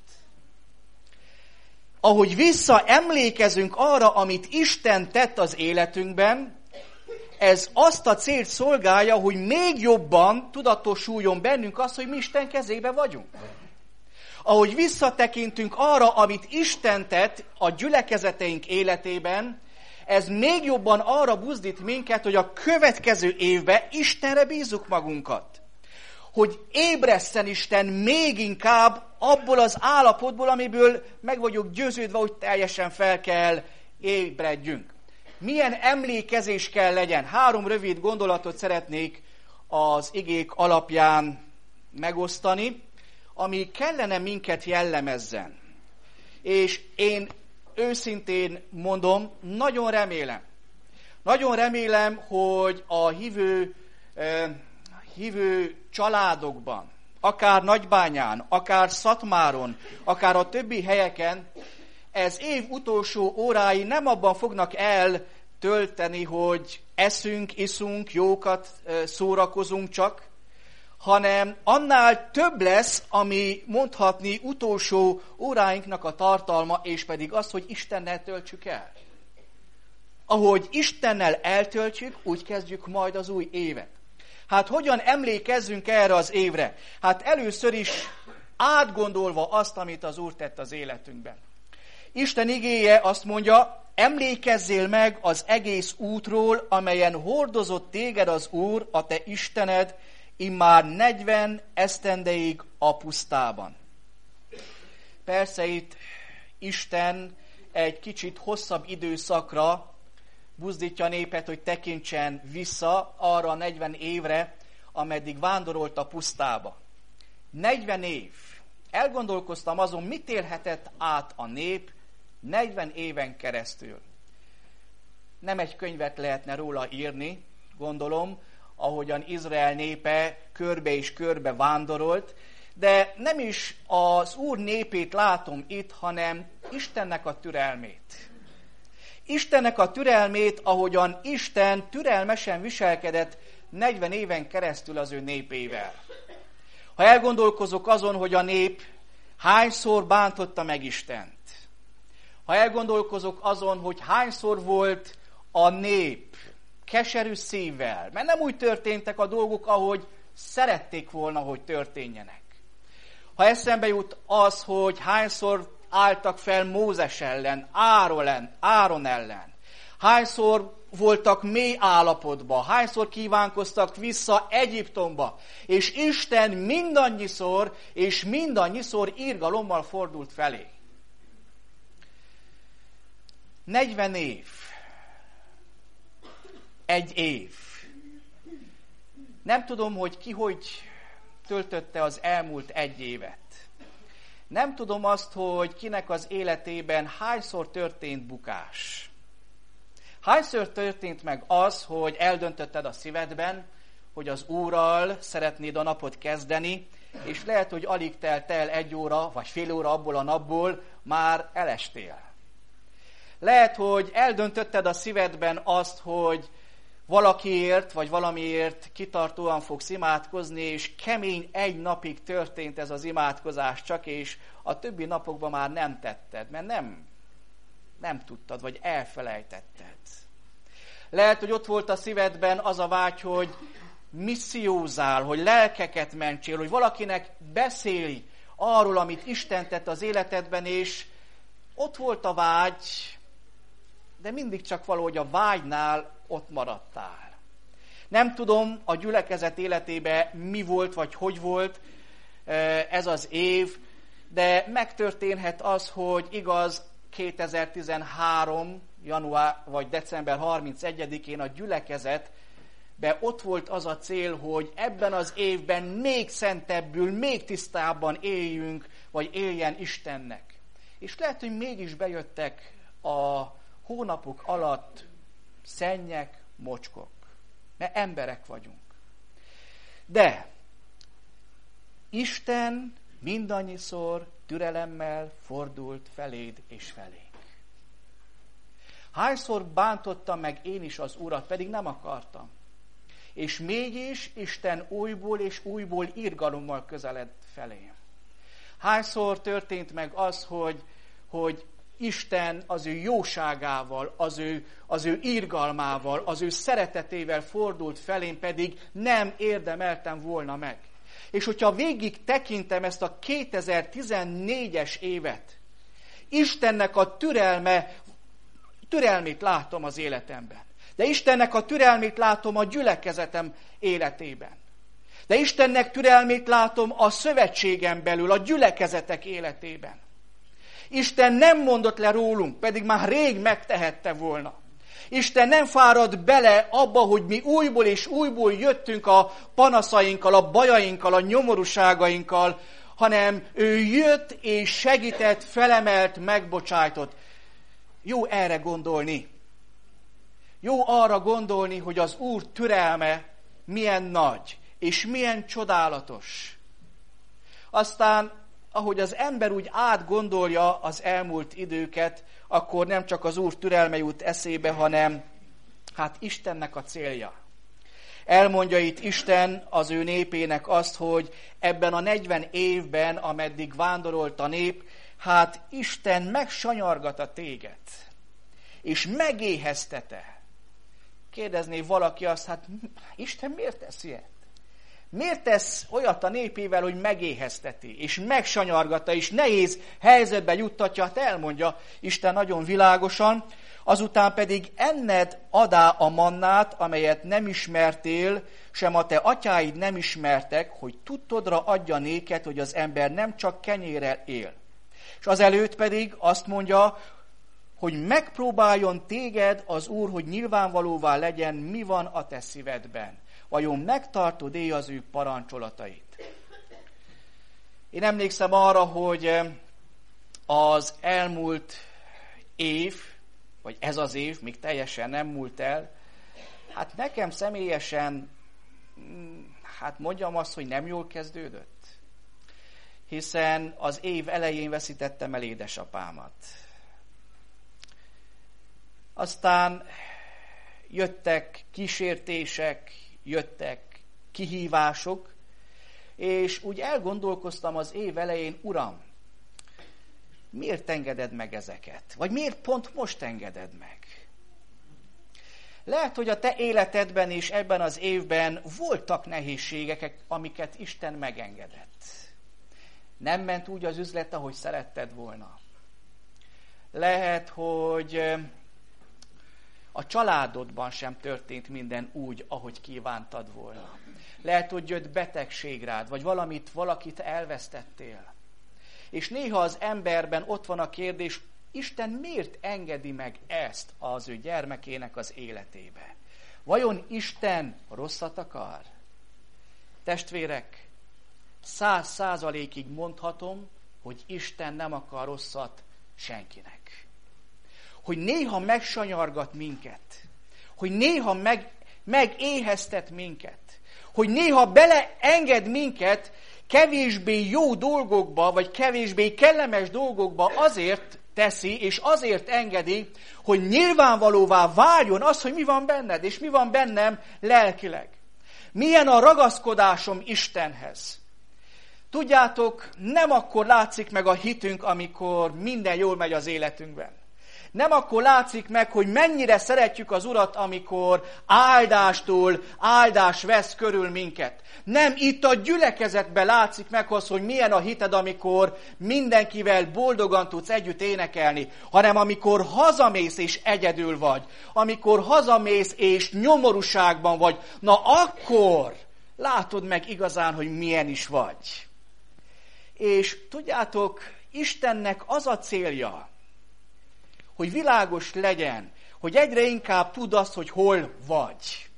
Ahogy visszaemlékezünk arra, amit Isten tett az életünkben, ez azt a célt szolgálja, hogy még jobban tudatosuljon bennünk az, hogy mi Isten kezébe vagyunk. Ahogy visszatekintünk arra, amit Isten tett a gyülekezeteink életében, ez még jobban arra buzdít minket, hogy a következő évben Istenre bízzuk magunkat. Hogy ébresszen Isten még inkább abból az állapotból, amiből meg vagyok győződve, hogy teljesen fel kell ébredjünk. Milyen emlékezés kell legyen? Három rövid gondolatot szeretnék az igék alapján megosztani, ami kellene minket jellemezzen. És én őszintén mondom, nagyon remélem, nagyon remélem, hogy a hívő, eh, hívő családokban, akár Nagybányán, akár Szatmáron, akár a többi helyeken, ez év utolsó órái nem abban fognak eltölteni, hogy eszünk, iszunk, jókat eh, szórakozunk csak, hanem annál több lesz, ami mondhatni utolsó óráinknak a tartalma, és pedig az, hogy Istennel töltsük el. Ahogy Istennel eltöltjük, úgy kezdjük majd az új évet. Hát hogyan emlékezzünk erre az évre? Hát először is átgondolva azt, amit az Úr tett az életünkben. Isten igéje azt mondja: emlékezzél meg az egész útról, amelyen hordozott téged az Úr, a te Istened, immár negyven esztendeig a pusztában. Persze itt Isten egy kicsit hosszabb időszakra buzdítja a népet, hogy tekintsen vissza arra a negyven évre, ameddig vándorolt a pusztába. negyven év. Elgondolkoztam azon, mit élhetett át a nép negyven éven keresztül. Nem egy könyvet lehetne róla írni, gondolom, ahogyan Izrael népe körbe és körbe vándorolt, de nem is az Úr népét látom itt, hanem Istennek a türelmét. Istennek a türelmét, ahogyan Isten türelmesen viselkedett negyven éven keresztül az ő népével. Ha elgondolkozok azon, hogy a nép hányszor bántotta meg Istent, ha elgondolkozok azon, hogy hányszor volt a nép keserű szívvel, mert nem úgy történtek a dolgok, ahogy szerették volna, hogy történjenek. Ha eszembe jut az, hogy hányszor álltak fel Mózes ellen, Áron ellen, hányszor voltak mély állapotban, hányszor kívánkoztak vissza Egyiptomba, és Isten mindannyiszor és mindannyiszor irgalommal fordult felé. negyven év. Egy év. Nem tudom, hogy ki hogy töltötte az elmúlt egy évet. Nem tudom azt, hogy kinek az életében hányszor történt bukás. Hányszor történt meg az, hogy eldöntötted a szívedben, hogy az Úrral szeretnéd a napot kezdeni, és lehet, hogy alig telt el egy óra, vagy fél óra abból a napból, már elestél. Lehet, hogy eldöntötted a szívedben azt, hogy valakiért, vagy valamiért kitartóan fogsz imádkozni, és kemény egy napig történt ez az imádkozás csak, és a többi napokban már nem tetted, mert nem, nem tudtad, vagy elfelejtetted. Lehet, hogy ott volt a szívedben az a vágy, hogy missziózál, hogy lelkeket mentsél, hogy valakinek beszélj arról, amit Isten tett az életedben, és ott volt a vágy, de mindig csak valahogy a vágynál ott maradtál. Nem tudom, a gyülekezet életében mi volt, vagy hogy volt ez az év, de megtörténhet az, hogy igaz, kétezer-tizenhárom. január vagy december harmincegyedikén a gyülekezetben ott volt az a cél, hogy ebben az évben még szentebbül, még tisztábban éljünk, vagy éljen Istennek. És lehet, hogy mégis bejöttek a hónapok alatt szennyek, mocskok, mert emberek vagyunk. De Isten mindannyiszor türelemmel fordult feléd és felénk. Hányszor bántottam meg én is az Urat, pedig nem akartam. És mégis Isten újból és újból irgalommal közeled felém. Hányszor történt meg az, hogy, hogy Isten az ő jóságával, az ő, az ő irgalmával, az ő szeretetével fordult felém, pedig nem érdemeltem volna meg. És hogyha végig tekintem ezt a kétezer-tizennégyes évet, Istennek a türelme, türelmét látom az életemben. De Istennek a türelmét látom a gyülekezetem életében. De Istennek türelmét látom a szövetségen belül, a gyülekezetek életében. Isten nem mondott le rólunk, pedig már rég megtehette volna. Isten nem fárad bele abba, hogy mi újból és újból jöttünk a panaszainkkal, a bajainkkal, a nyomorúságainkkal, hanem ő jött és segített, felemelt, megbocsájtott. Jó erre gondolni. Jó arra gondolni, hogy az Úr türelme milyen nagy, és milyen csodálatos. Aztán, ahogy az ember úgy átgondolja az elmúlt időket, akkor nem csak az Úr türelme jut eszébe, hanem hát Istennek a célja. Elmondja itt Isten az ő népének azt, hogy ebben a negyven évben, ameddig vándorolt a nép, hát Isten megsanyargat téged, és megéheztete. Kérdezné valaki azt, hát Isten miért tesz ilyet? Miért tesz olyat a népével, hogy megéhezteti, és megsanyargatta, és nehéz helyzetbe juttatja? Hát elmondja Isten nagyon világosan, azután pedig enned adá a mannát, amelyet nem ismertél, sem a te atyáid nem ismertek, hogy tudtodra adja néked, hogy az ember nem csak kenyérrel él. És azelőtt pedig azt mondja, hogy megpróbáljon téged az Úr, hogy nyilvánvalóvá legyen, mi van a te szívedben. Vajon megtartod-e az ő parancsolatait? Én emlékszem arra, hogy az elmúlt év, vagy ez az év, még teljesen nem múlt el, Hát nekem személyesen, hát mondjam azt, hogy nem jól kezdődött. Hiszen az év elején veszítettem el édesapámat. Aztán jöttek kísértések, jöttek kihívások, és úgy elgondolkoztam az év elején, Uram, miért engeded meg ezeket? Vagy miért pont most engeded meg? Lehet, hogy a te életedben és ebben az évben voltak nehézségek, amiket Isten megengedett. Nem ment úgy az üzlet, ahogy szeretted volna. Lehet, hogy a családodban sem történt minden úgy, ahogy kívántad volna. Lehet, hogy jött betegség rád, vagy valamit, valakit elvesztettél. És néha az emberben ott van a kérdés, Isten miért engedi meg ezt az ő gyermekének az életébe? Vajon Isten rosszat akar? Testvérek, száz százalékig mondhatom, hogy Isten nem akar rosszat senkinek. Hogy néha megsanyargat minket, hogy néha meg, megéheztet minket, hogy néha beleenged minket kevésbé jó dolgokba, vagy kevésbé kellemes dolgokba azért teszi, és azért engedi, hogy nyilvánvalóvá váljon az, hogy mi van benned, és mi van bennem lelkileg. Milyen a ragaszkodásom Istenhez. Tudjátok, nem akkor látszik meg a hitünk, amikor minden jól megy az életünkben. Nem akkor látszik meg, hogy mennyire szeretjük az Urat, amikor áldástól áldás vesz körül minket. Nem itt a gyülekezetben látszik meg az, hogy milyen a hited, amikor mindenkivel boldogan tudsz együtt énekelni, hanem amikor hazamész és egyedül vagy, amikor hazamész és nyomorúságban vagy, na akkor látod meg igazán, hogy milyen is vagy. És tudjátok, Istennek az a célja, hogy világos legyen, hogy egyre inkább tudd azt, hogy hol vagy.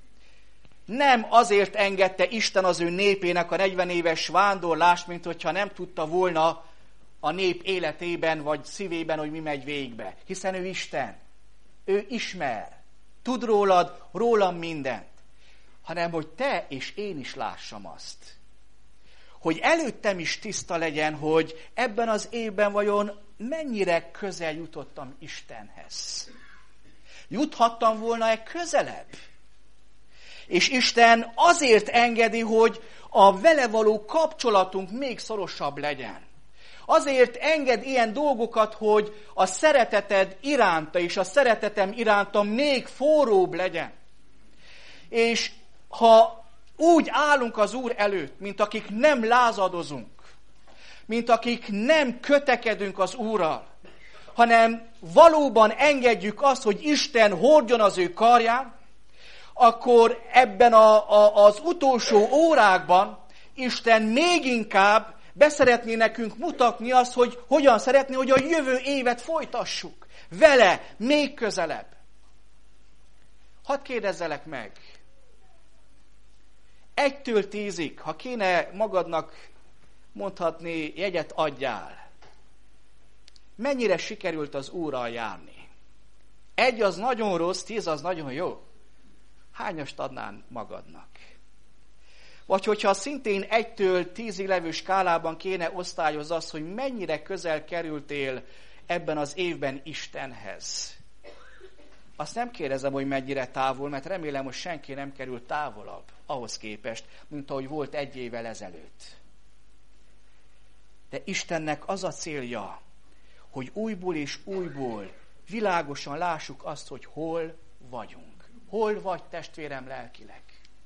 Nem azért engedte Isten az ő népének a negyven éves vándorlást, mint hogyha nem tudta volna a nép életében vagy szívében, hogy mi megy végbe. Hiszen ő Isten. Ő ismer. Tud rólad, rólam mindent. Hanem, hogy te és én is lássam azt. Hogy előttem is tiszta legyen, hogy ebben az évben vajon mennyire közel jutottam Istenhez. Juthattam volna-e közelebb? És Isten azért engedi, hogy a vele való kapcsolatunk még szorosabb legyen. Azért enged ilyen dolgokat, hogy a szereteted iránta és a szeretetem iránta még forróbb legyen. És ha úgy állunk az Úr előtt, mint akik nem lázadozunk, mint akik nem kötekedünk az Úrral, hanem valóban engedjük azt, hogy Isten hordjon az ő karján, akkor ebben a, a, az utolsó órákban Isten még inkább beszeretné nekünk mutatni azt, hogy hogyan szeretné, hogy a jövő évet folytassuk. Vele még közelebb. Hadd kérdezzelek meg. Egytől tízig, ha kéne magadnak mondhatni, jegyet adjál. Mennyire sikerült az Úrral járni? Egy az nagyon rossz, tíz az nagyon jó. Hányast adnál magadnak? Vagy hogyha szintén egytől tízig levő skálában kéne osztályozni azt, hogy mennyire közel kerültél ebben az évben Istenhez. Azt nem kérdezem, hogy mennyire távol, mert remélem, hogy senki nem került távolabb ahhoz képest, mint ahogy volt egy évvel ezelőtt. De Istennek az a célja, hogy újból és újból világosan lássuk azt, hogy hol vagyunk. Hol vagy, testvérem, lelkileg?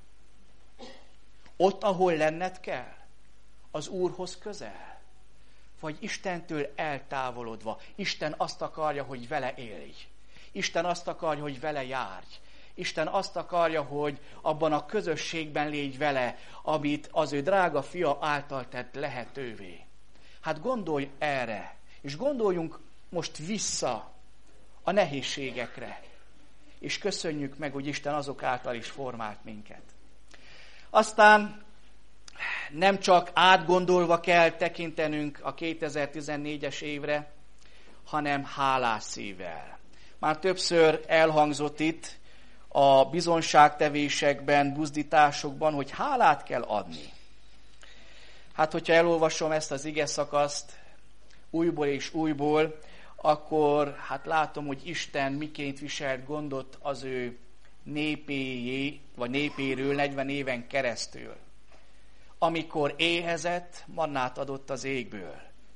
Ott, ahol lenned kell? Az Úrhoz közel? Vagy Istentől eltávolodva? Isten azt akarja, hogy vele élj. Isten azt akarja, hogy vele járj. Isten azt akarja, hogy abban a közösségben légy vele, amit az ő drága fia által tett lehetővé. Hát gondolj erre, és gondoljunk most vissza a nehézségekre, és köszönjük meg, hogy Isten azok által is formált minket. Aztán nem csak átgondolva kell tekintenünk a kétezer-tizennégyes évre, hanem hálás szívvel. Már többször elhangzott itt, a bizonságtevésekben, buzdításokban, hogy hálát kell adni. Hát, hogyha elolvasom ezt az ige szakaszt újból és újból, akkor hát látom, hogy Isten miként viselt gondot az ő népéjé, vagy népéről negyven éven keresztül. Amikor éhezett, mannát adott az égből.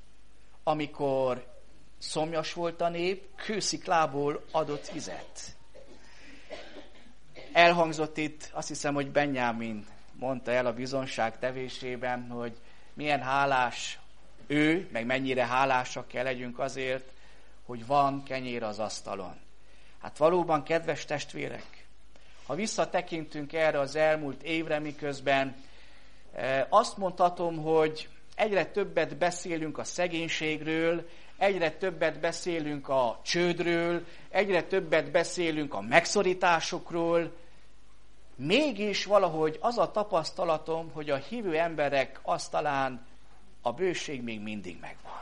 Amikor szomjas volt a nép, kősziklából adott vizet. Elhangzott itt, azt hiszem, hogy Benjámin mondta el a bizonság tevésében, hogy milyen hálás ő, meg mennyire hálásak kell legyünk azért, hogy van kenyér az asztalon. Hát valóban, kedves testvérek, ha visszatekintünk erre az elmúlt évre, miközben azt mondhatom, hogy egyre többet beszélünk a szegénységről, egyre többet beszélünk a csődről, egyre többet beszélünk a megszorításokról, mégis valahogy az a tapasztalatom, hogy a hívő emberek asztalán a bőség még mindig megvan.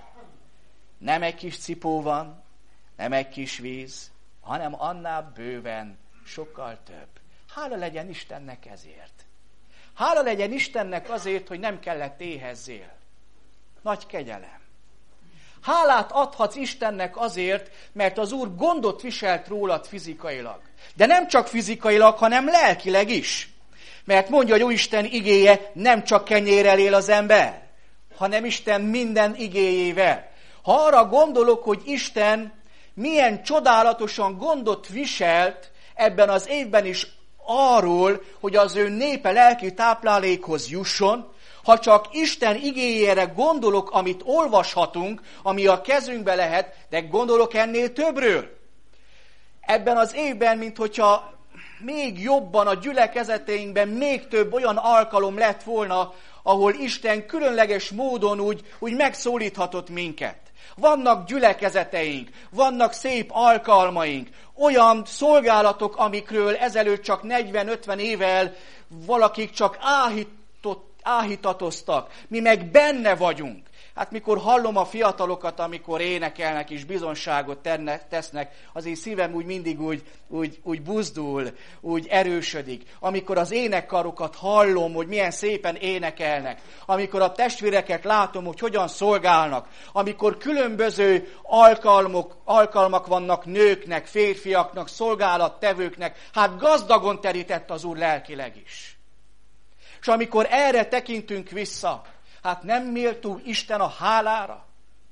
Nem egy kis cipó van, nem egy kis víz, hanem annál bőven sokkal több. Hála legyen Istennek ezért. Hála legyen Istennek azért, hogy nem kellett éhezzél. Nagy kegyelem. Hálát adhatsz Istennek azért, mert az Úr gondot viselt rólad fizikailag. De nem csak fizikailag, hanem lelkileg is. Mert mondja, hogy Úristen igéje, nem csak kenyérrel él az ember, hanem Isten minden igéjével. Ha arra gondolok, hogy Isten milyen csodálatosan gondot viselt ebben az évben is arról, hogy az ő népe lelki táplálékhoz jusson, ha csak Isten igéjére gondolok, amit olvashatunk, ami a kezünkbe lehet, de gondolok ennél többről. Ebben az évben, mint hogyha még jobban a gyülekezeteinkben még több olyan alkalom lett volna, ahol Isten különleges módon úgy, úgy megszólíthatott minket. Vannak gyülekezeteink, vannak szép alkalmaink, olyan szolgálatok, amikről ezelőtt csak negyven-ötven évvel valakik csak áhított, áhítatoztak. Mi meg benne vagyunk. Hát mikor hallom a fiatalokat, amikor énekelnek és bizonságot tennek, tesznek, az én szívem úgy mindig úgy, úgy, úgy buzdul, úgy erősödik. Amikor az énekkarokat hallom, hogy milyen szépen énekelnek, amikor a testvéreket látom, hogy hogyan szolgálnak, amikor különböző alkalmak, alkalmak vannak nőknek, férfiaknak, szolgálattevőknek, hát gazdagon terített az Úr lelkileg is. És amikor erre tekintünk vissza, hát nem méltó Isten a hálára?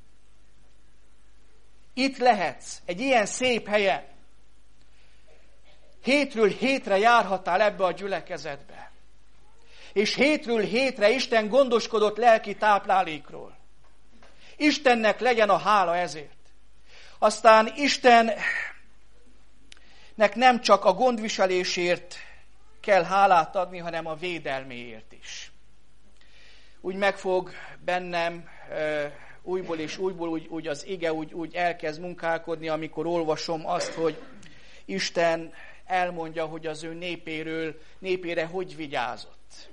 Itt lehetsz, egy ilyen szép helyen. Hétről hétre járhattál ebbe a gyülekezetbe. És hétről hétre Isten gondoskodott lelki táplálékról. Istennek legyen a hála ezért. Aztán Istennek nem csak a gondviselésért kell hálát adni, hanem a védelméért is. Úgy megfog bennem uh, újból és újból úgy, úgy az ige úgy, úgy elkezd munkálkodni, amikor olvasom azt, hogy Isten elmondja, hogy az ő népéről, népére hogy vigyázott.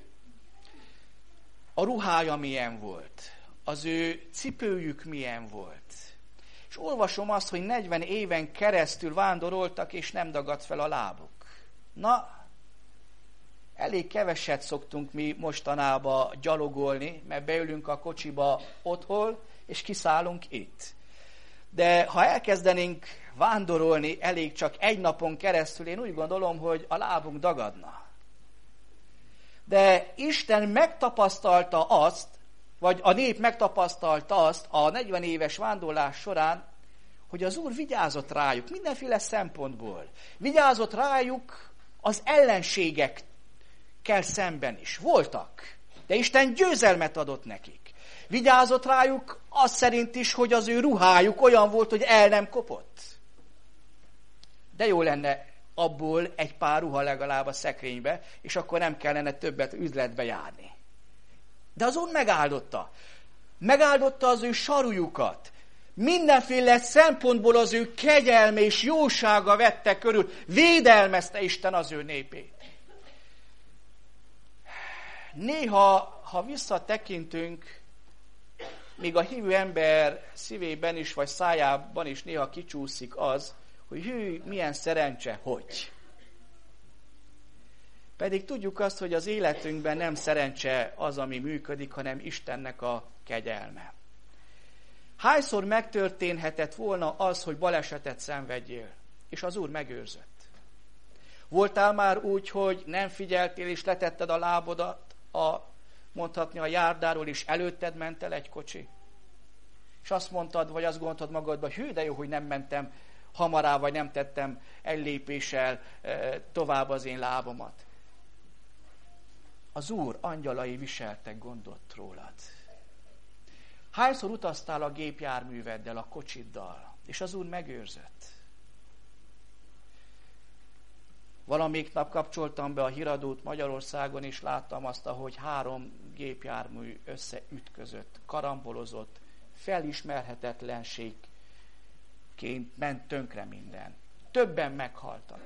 A ruhája milyen volt, az ő cipőjük milyen volt. És olvasom azt, hogy negyven éven keresztül vándoroltak, és nem dagadt fel a lábuk. Na, elég keveset szoktunk mi mostanában gyalogolni, mert beülünk a kocsiba otthon, és kiszállunk itt. De ha elkezdenénk vándorolni elég csak egy napon keresztül, én úgy gondolom, hogy a lábunk dagadna. De Isten megtapasztalta azt, vagy a nép megtapasztalta azt a negyven éves vándorlás során, hogy az Úr vigyázott rájuk mindenféle szempontból. Vigyázott rájuk az ellenségek kell szemben is. Voltak, de Isten győzelmet adott nekik. Vigyázott rájuk az szerint is, hogy az ő ruhájuk olyan volt, hogy el nem kopott. De jó lenne abból egy pár ruha legalább a szekrénybe, és akkor nem kellene többet üzletbe járni. De az Úr megáldotta. Megáldotta az ő sarújukat. Mindenféle szempontból az ő kegyelme és jósága vette körül. Védelmezte Isten az ő népét. Néha, ha visszatekintünk, még a hívő ember szívében is, vagy szájában is néha kicsúszik az, hogy hű, milyen szerencse, hogy. Pedig tudjuk azt, hogy az életünkben nem szerencse az, ami működik, hanem Istennek a kegyelme. Hányszor megtörténhetett volna az, hogy balesetet szenvedjél, és az Úr megőrzött? Voltál már úgy, hogy nem figyeltél, és letetted a lábodat, a, mondhatni a járdáról, és előtted ment el egy kocsi? És azt mondtad, vagy azt gondoltad magadba, hű, de jó, hogy nem mentem hamará, vagy nem tettem egy lépéssel e, tovább az én lábamat. Az Úr angyalai viseltek gondot rólad. Hányszor utaztál a gépjárműveddel, a kocsiddal, és az Úr megőrzött? Valamelyik nap kapcsoltam be a híradót Magyarországon, és láttam azt, ahogy három gépjármű összeütközött, karambolozott, felismerhetetlenségként ment tönkre minden. Többen meghaltak.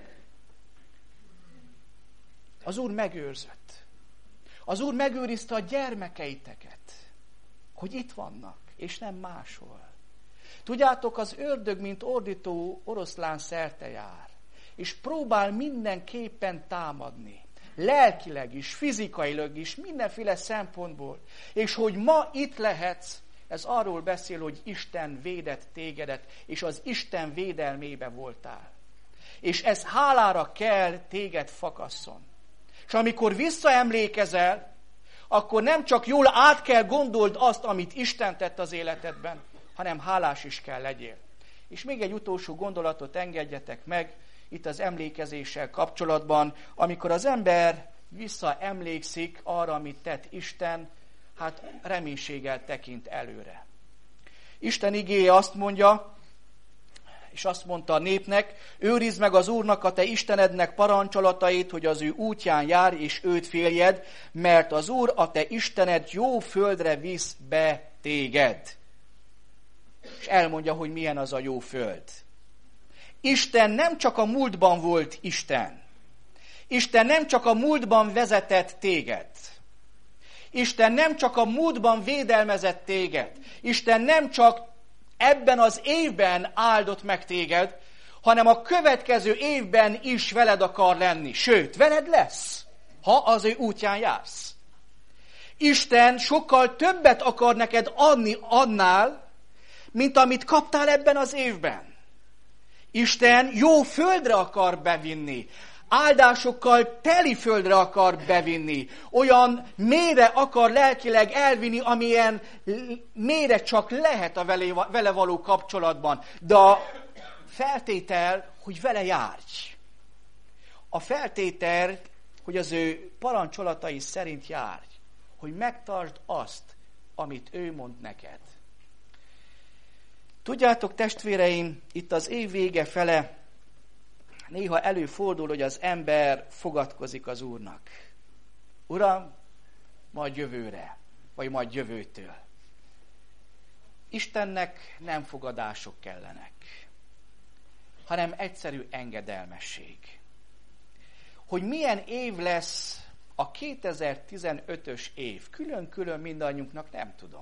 Az Úr megőrzött. Az Úr megőrizte a gyermekeiteket, hogy itt vannak, és nem máshol. Tudjátok, az ördög, mint ordító oroszlán szerte jár, és próbál mindenképpen támadni. Lelkileg is, fizikailag is, mindenféle szempontból. És hogy ma itt lehetsz, ez arról beszél, hogy Isten védett tégedet, és az Isten védelmébe voltál. És ez hálára kell téged fakasszon. És amikor visszaemlékezel, akkor nem csak jól át kell gondold azt, amit Isten tett az életedben, hanem hálás is kell legyél. És még egy utolsó gondolatot engedjetek meg, itt az emlékezéssel kapcsolatban, amikor az ember visszaemlékszik arra, amit tett Isten, hát reménységgel tekint előre. Isten igéje azt mondja, és azt mondta a népnek, őrizd meg az Úrnak, a te Istenednek parancsolatait, hogy az ő útján járj, és őt féljed, mert az Úr, a te Istened jó földre visz be téged. És elmondja, hogy milyen az a jó föld. Isten nem csak a múltban volt Isten. Isten nem csak a múltban vezetett téged. Isten nem csak a múltban védelmezett téged. Isten nem csak ebben az évben áldott meg téged, hanem a következő évben is veled akar lenni. Sőt, veled lesz, ha az ő útján jársz. Isten sokkal többet akar neked adni annál, mint amit kaptál ebben az évben. Isten jó földre akar bevinni, áldásokkal teli földre akar bevinni, olyan mélyre akar lelkileg elvinni, amilyen mélyre csak lehet a vele, vele való kapcsolatban. De a feltétel, hogy vele járj. A feltétel, hogy az ő parancsolatai szerint járj, hogy megtartsd azt, amit ő mond neked. Tudjátok, testvéreim, itt az év vége fele néha előfordul, hogy az ember fogadkozik az Úrnak. Uram, majd jövőre, vagy majd jövőtől. Istennek nem fogadások kellenek, hanem egyszerű engedelmesség. Hogy milyen év lesz a kétezer-tizenötös év, külön-külön mindannyiunknak nem tudom.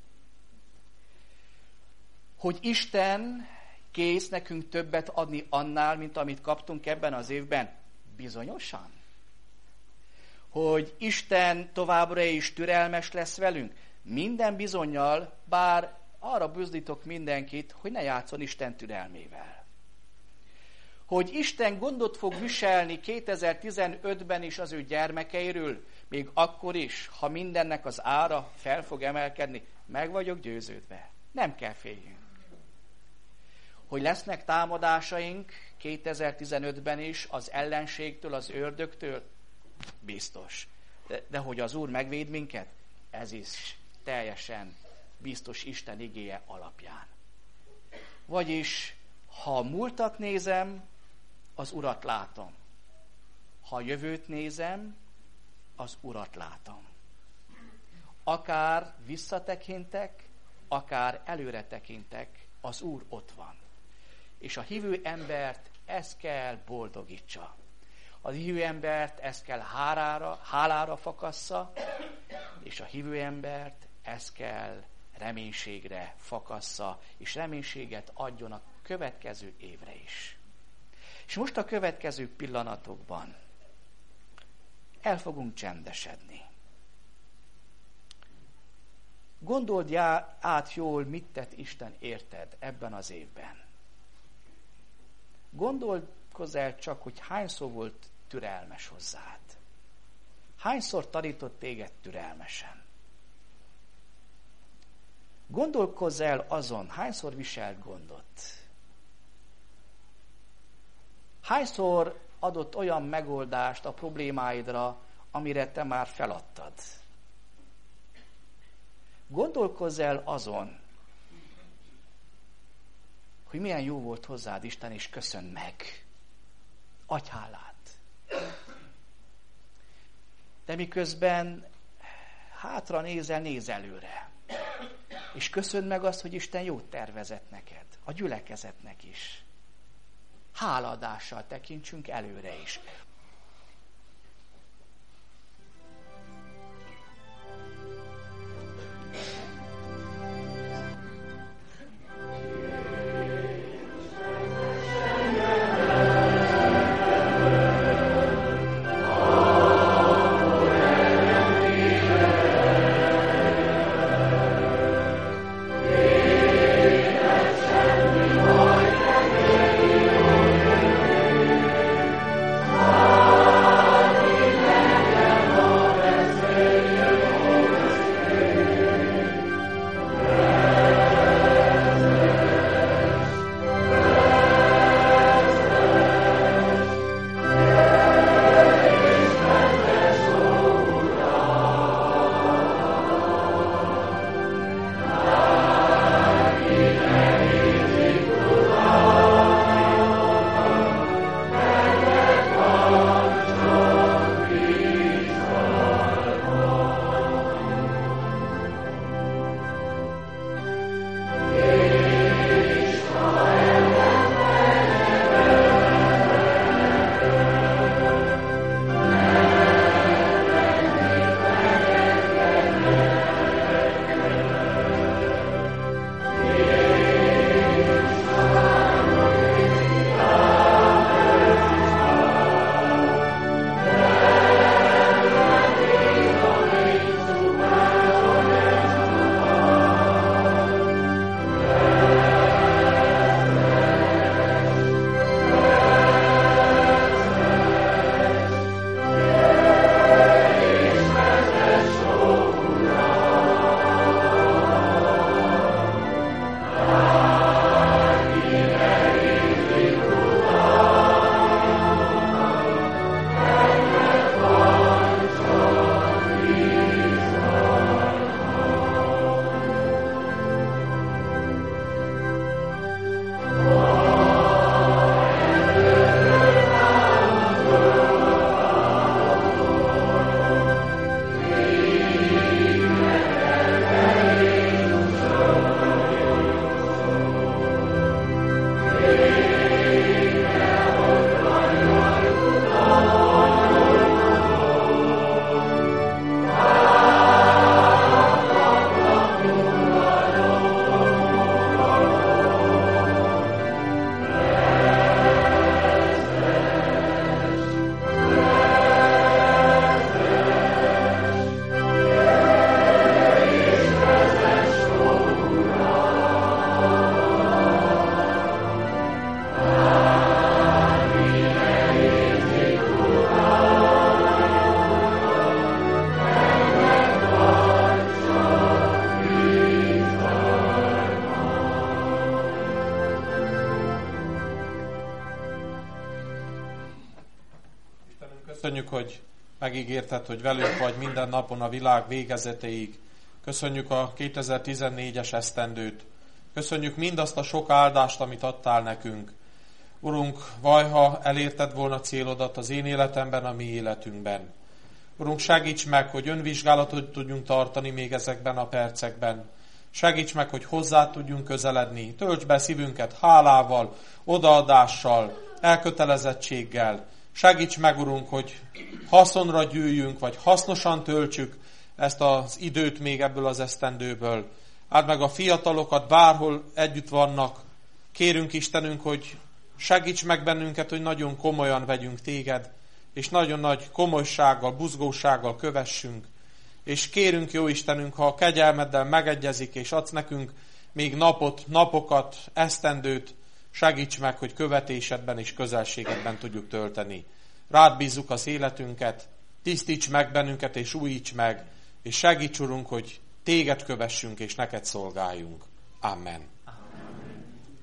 Hogy Isten kész nekünk többet adni annál, mint amit kaptunk ebben az évben? Bizonyosan. Hogy Isten továbbra is türelmes lesz velünk? Minden bizonnyal, bár arra buzdítok mindenkit, hogy ne játszon Isten türelmével. Hogy Isten gondot fog viselni kétezer-tizenötben is az ő gyermekeiről, még akkor is, ha mindennek az ára fel fog emelkedni, meg vagyok győződve. Nem kell féljünk. Hogy lesznek támadásaink kétezer-tizenötben is az ellenségtől, az ördögtől? Biztos. De, de hogy az Úr megvéd minket? Ez is teljesen biztos Isten igéje alapján. Vagyis, ha a múltat nézem, az Urat látom. Ha a jövőt nézem, az Urat látom. Akár visszatekintek, akár előre tekintek, az Úr ott van. És a hívő embert ez kell boldogítsa. A hívő embert ez kell hálára, hálára fakassza, és a hívő embert ez kell reménységre fakassza, és reménységet adjon a következő évre is. És most a következő pillanatokban el fogunk csendesedni. Gondold át jól, mit tett Isten érted ebben az évben. Gondolkozz el csak, hogy hányszor volt türelmes hozzád. Hányszor tanított téged türelmesen. Gondolkozz el azon, hányszor viselt gondot. Hányszor adott olyan megoldást a problémáidra, amire te már feladtad. Gondolkozz el azon, hogy milyen jó volt hozzád Isten, és köszönd meg. Adj hálát. De miközben hátra nézel, néz előre. És köszönd meg azt, hogy Isten jót tervezett neked. A gyülekezetnek is. Hálaadással tekintsünk előre is. Köszönjük, hogy megígérted, hogy velünk vagy minden napon a világ végezetéig. Köszönjük a kétezer-tizennégyes esztendőt. Köszönjük mindazt a sok áldást, amit adtál nekünk. Urunk, vajha elérted volna célodat az én életemben, a mi életünkben. Urunk, segíts meg, hogy önvizsgálatot tudjunk tartani még ezekben a percekben. Segíts meg, hogy hozzá tudjunk közeledni. Töltsd be szívünket hálával, odaadással, elkötelezettséggel. Segíts meg, Urunk, hogy haszonra gyűjjünk, vagy hasznosan töltsük ezt az időt még ebből az esztendőből. Áld meg a fiatalokat, bárhol együtt vannak. Kérünk Istenünk, hogy segíts meg bennünket, hogy nagyon komolyan vegyünk téged, és nagyon nagy komolysággal, buzgósággal kövessünk, és kérünk, jó Istenünk, ha a kegyelmeddel megegyezik, és adsz nekünk még napot, napokat, esztendőt, segíts meg, hogy követésedben és közelségedben tudjuk tölteni. Rád bízzuk az életünket, tisztíts meg bennünket, és újíts meg, és segíts, Urunk, hogy téged kövessünk, és neked szolgáljunk. Amen.